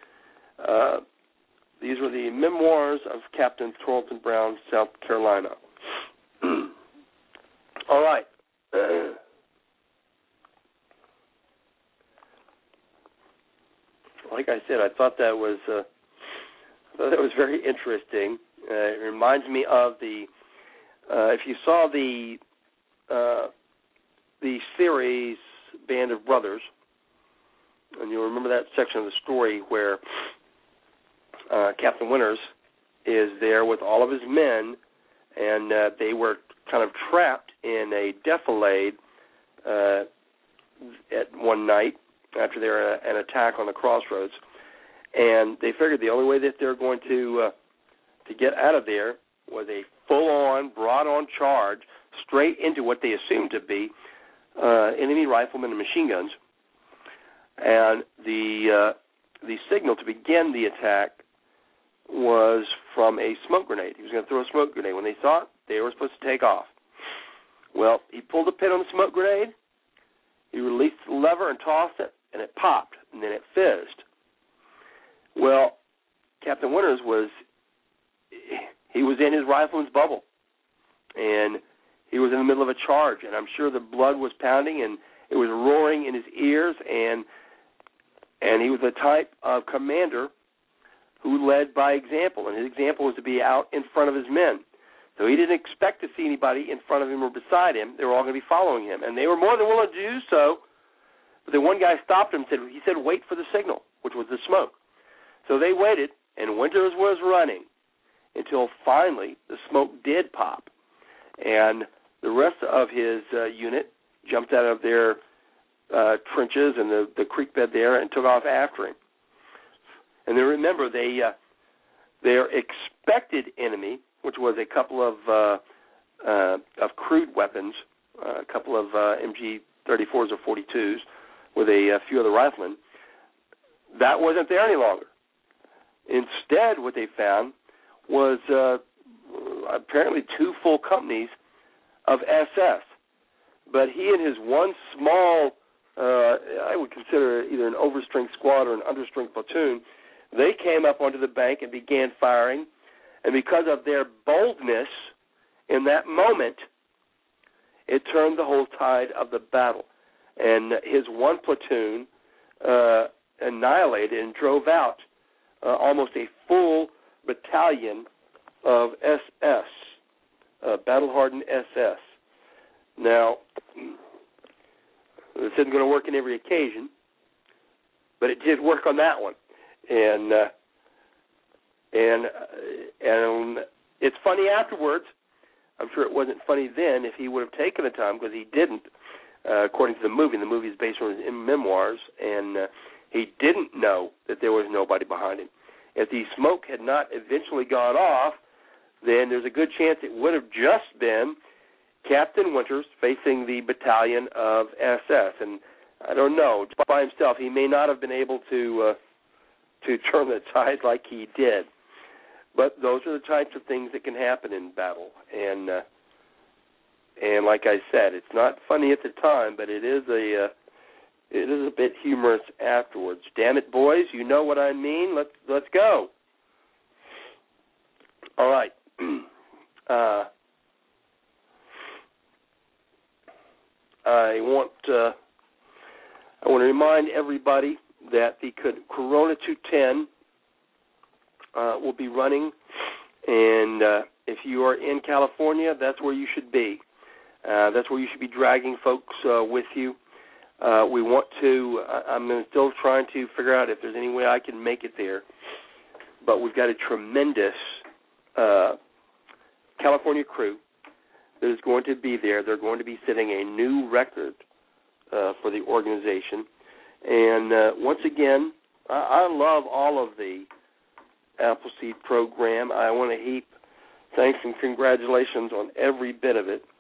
These were the memoirs of Captain Tarleton Brown, South Carolina. All right. Like I said, I thought that was very interesting. It reminds me of the if you saw the series Band of Brothers, and you'll remember that section of the story where Captain Winters is there with all of his men, and they were kind of trapped in a defilade at one night after an attack on the crossroads, and they figured the only way that they're going to get out of there was a full-on, brought-on charge straight into what they assumed to be enemy riflemen and machine guns. And the signal to begin the attack was from a smoke grenade. He was going to throw a smoke grenade. When they saw it, they were supposed to take off. Well, he pulled the pin on the smoke grenade, he released the lever and tossed it, and it popped, and then it fizzed. Well, Captain Winters was in his rifleman's bubble, and he was in the middle of a charge, and I'm sure the blood was pounding, and it was roaring in his ears, and he was the type of commander who led by example, and his example was to be out in front of his men. So he didn't expect to see anybody in front of him or beside him. They were all going to be following him, and they were more than willing to do so. But then one guy stopped him and said, wait for the signal, which was the smoke. So they waited, and Winters was running until finally the smoke did pop. And the rest of his unit jumped out of their trenches and the creek bed there and took off after him. And then remember, their expected enemy, which was a couple of crude weapons, a couple of MG-34s or 42s with a few other riflemen, that wasn't there any longer. Instead, what they found was apparently 2 full companies of SS. But he and his one small, I would consider it either an overstrength squad or an understrength platoon, they came up onto the bank and began firing. And because of their boldness in that moment, it turned the whole tide of the battle. And his one platoon annihilated and drove out almost a full battalion of SS, battle-hardened SS. Now, this isn't going to work in every occasion, but it did work on that one. And it's funny afterwards. I'm sure it wasn't funny then if he would have taken the time, because he didn't, according to the movie. The movie is based on his memoirs, and he didn't know that there was nobody behind him. If the smoke had not eventually gone off, then there's a good chance it would have just been Captain Winters facing the battalion of SS. And I don't know, by himself, he may not have been able to turn the tide like he did. But those are the types of things that can happen in battle. And like I said, it's not funny at the time, but it is a bit humorous afterwards. Damn it, boys, you know what I mean. Let's go. All right. I want to remind everybody that the Corona 210 will be running, and if you are in California, that's where you should be. That's where you should be dragging folks with you. We want to, I'm still trying to figure out if there's any way I can make it there, but we've got a tremendous California crew that is going to be there. They're going to be setting a new record for the organization. And once again, I love all of the Appleseed program. I want to heap thanks and congratulations on every bit of it.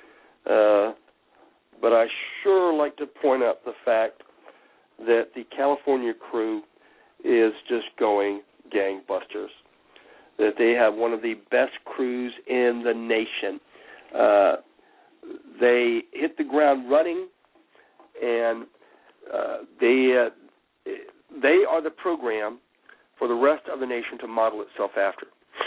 But I sure like to point out the fact that the California crew is just going gangbusters, that they have one of the best crews in the nation. They hit the ground running, and they are the program for the rest of the nation to model itself after.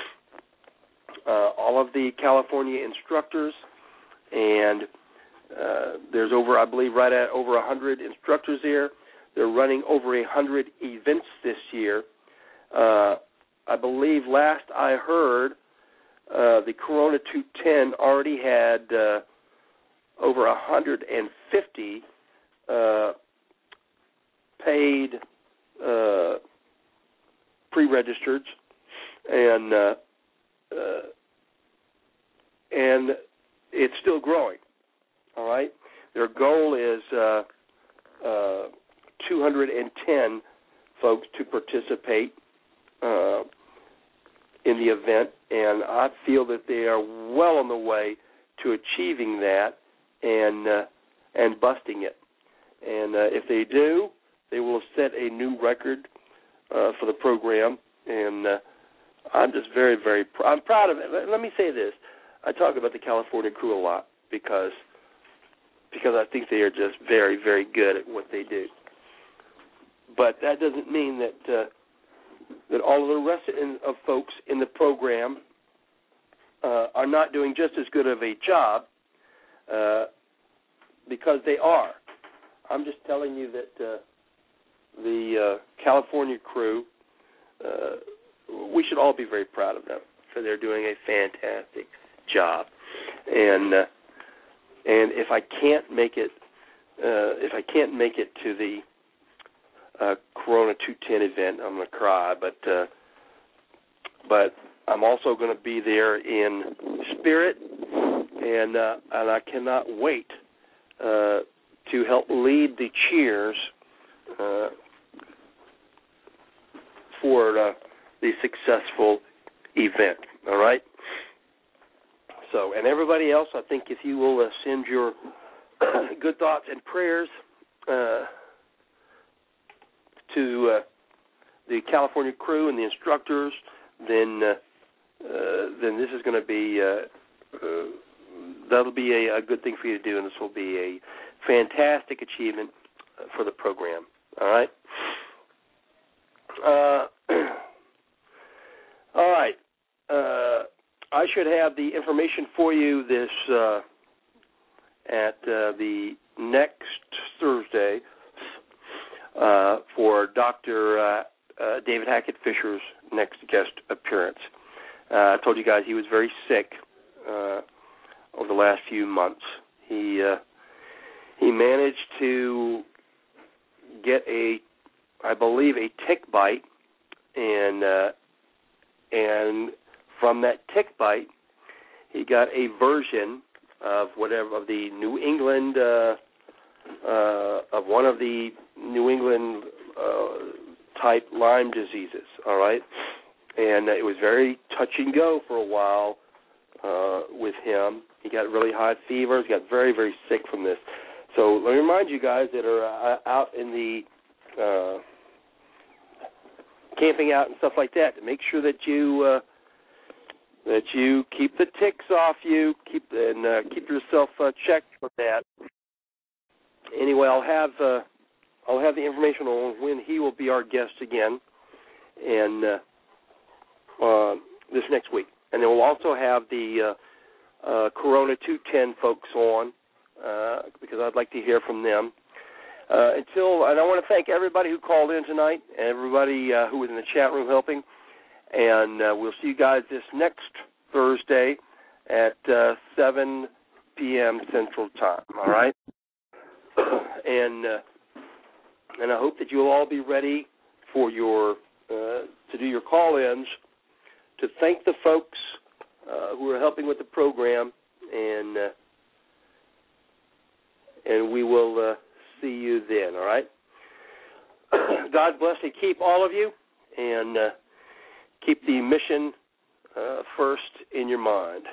All of the California instructors, and there's over, I believe, right at over 100 instructors there. They're running over 100 events this year. I believe last I heard, the Corona 210 already had over 150 paid pre-registered, and it's still growing. All right, their goal is 210 folks to participate in the event, and I feel that they are well on the way to achieving that and busting it. And if they do, they will set a new record for the program. And I'm just very, very I'm proud of it. Let me say this: I talk about the California crew a lot because I think they are just very, very good at what they do. But that doesn't mean that that all of the rest of folks in the program are not doing just as good of a job, because they are. I'm just telling you that the California crew, we should all be very proud of them, for they're doing a fantastic job. And if I can't make it, to the Corona 210 event, I'm going to cry. But I'm also going to be there in spirit, and I cannot wait to help lead the cheers for the successful event. All right. So, and everybody else, I think if you will send your good thoughts and prayers to the California crew and the instructors, then this is going to be that'll be a good thing for you to do, and this will be a fantastic achievement for the program. All right. All right. I should have the information for you this at the next Thursday for Dr. David Hackett Fisher's next guest appearance. I told you guys he was very sick over the last few months. He managed to get I believe a tick bite, and from that tick bite, he got a version of the New England of one of the New England type Lyme diseases. All right, and it was very touch and go for a while with him. He got really high fevers. He got very, very sick from this. So let me remind you guys that are out in the camping out and stuff like that, to make sure that you keep the ticks off you, keep yourself checked for that. Anyway, I'll have the information on when he will be our guest again, and this next week. And then we'll also have the Corona 210 folks on, because I'd like to hear from them. And I want to thank everybody who called in tonight, and everybody who was in the chat room helping. And we'll see you guys this next Thursday at 7 p.m. Central Time. All right. And I hope that you'll all be ready for your to do your call-ins to thank the folks who are helping with the program, and we will see you then. All right. God bless and keep all of you, and keep the mission first in your mind.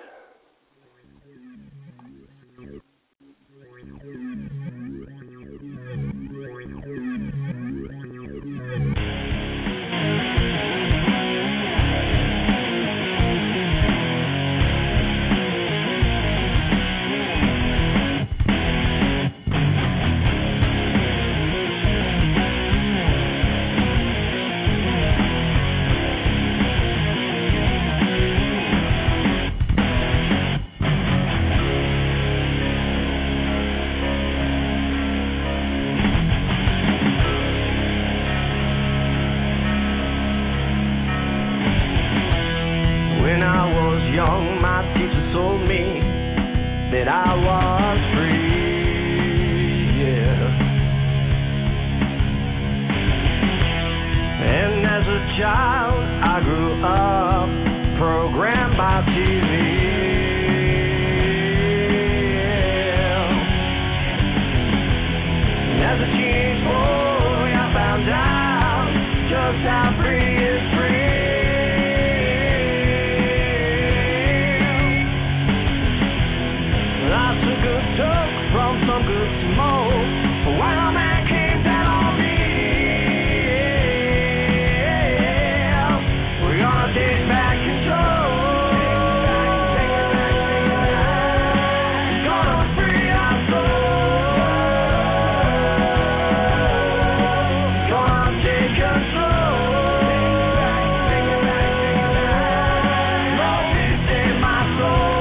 child, I grew up programmed by TV. And as a teenage boy, I found out just how free is free. I took a toke from some good smoke, but when a man came down on me, we're gonna take back control. Gonna free our souls. Gonna take control. Lord, please save my soul.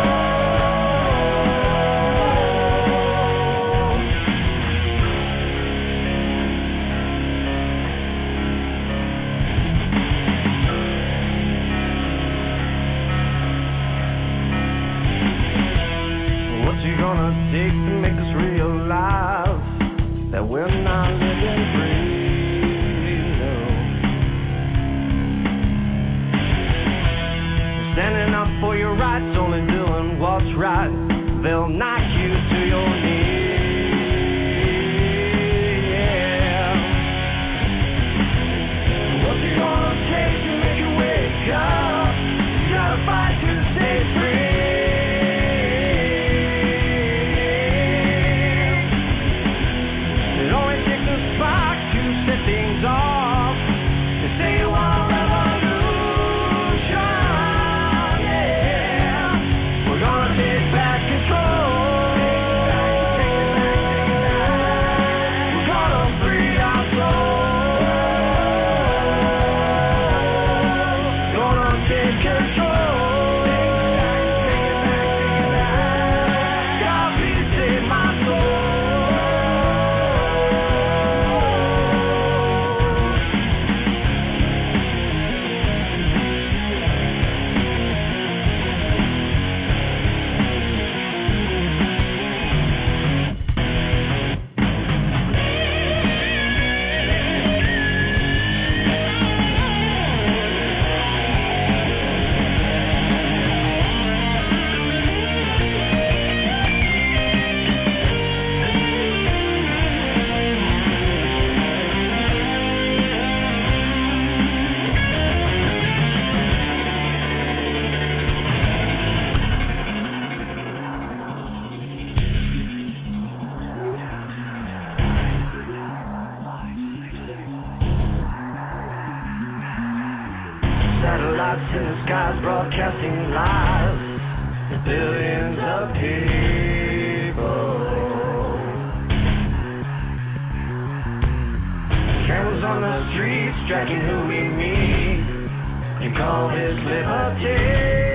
What's it gonna take to make us realize that we're not living free? No. Standing up for your rights, only doing what's right. They'll knock you to your knees. Yeah. What's it gonna take to make you wake up? You gotta fight to stay free. It only takes a spark to set things off. They say you want a revolution, yeah. We're gonna take back control. We're gonna free our souls. Gonna take control. God, please save my soul. Satellites in the skies broadcasting live to billions of people. Cameras on the streets tracking who we meet. You call this liberty?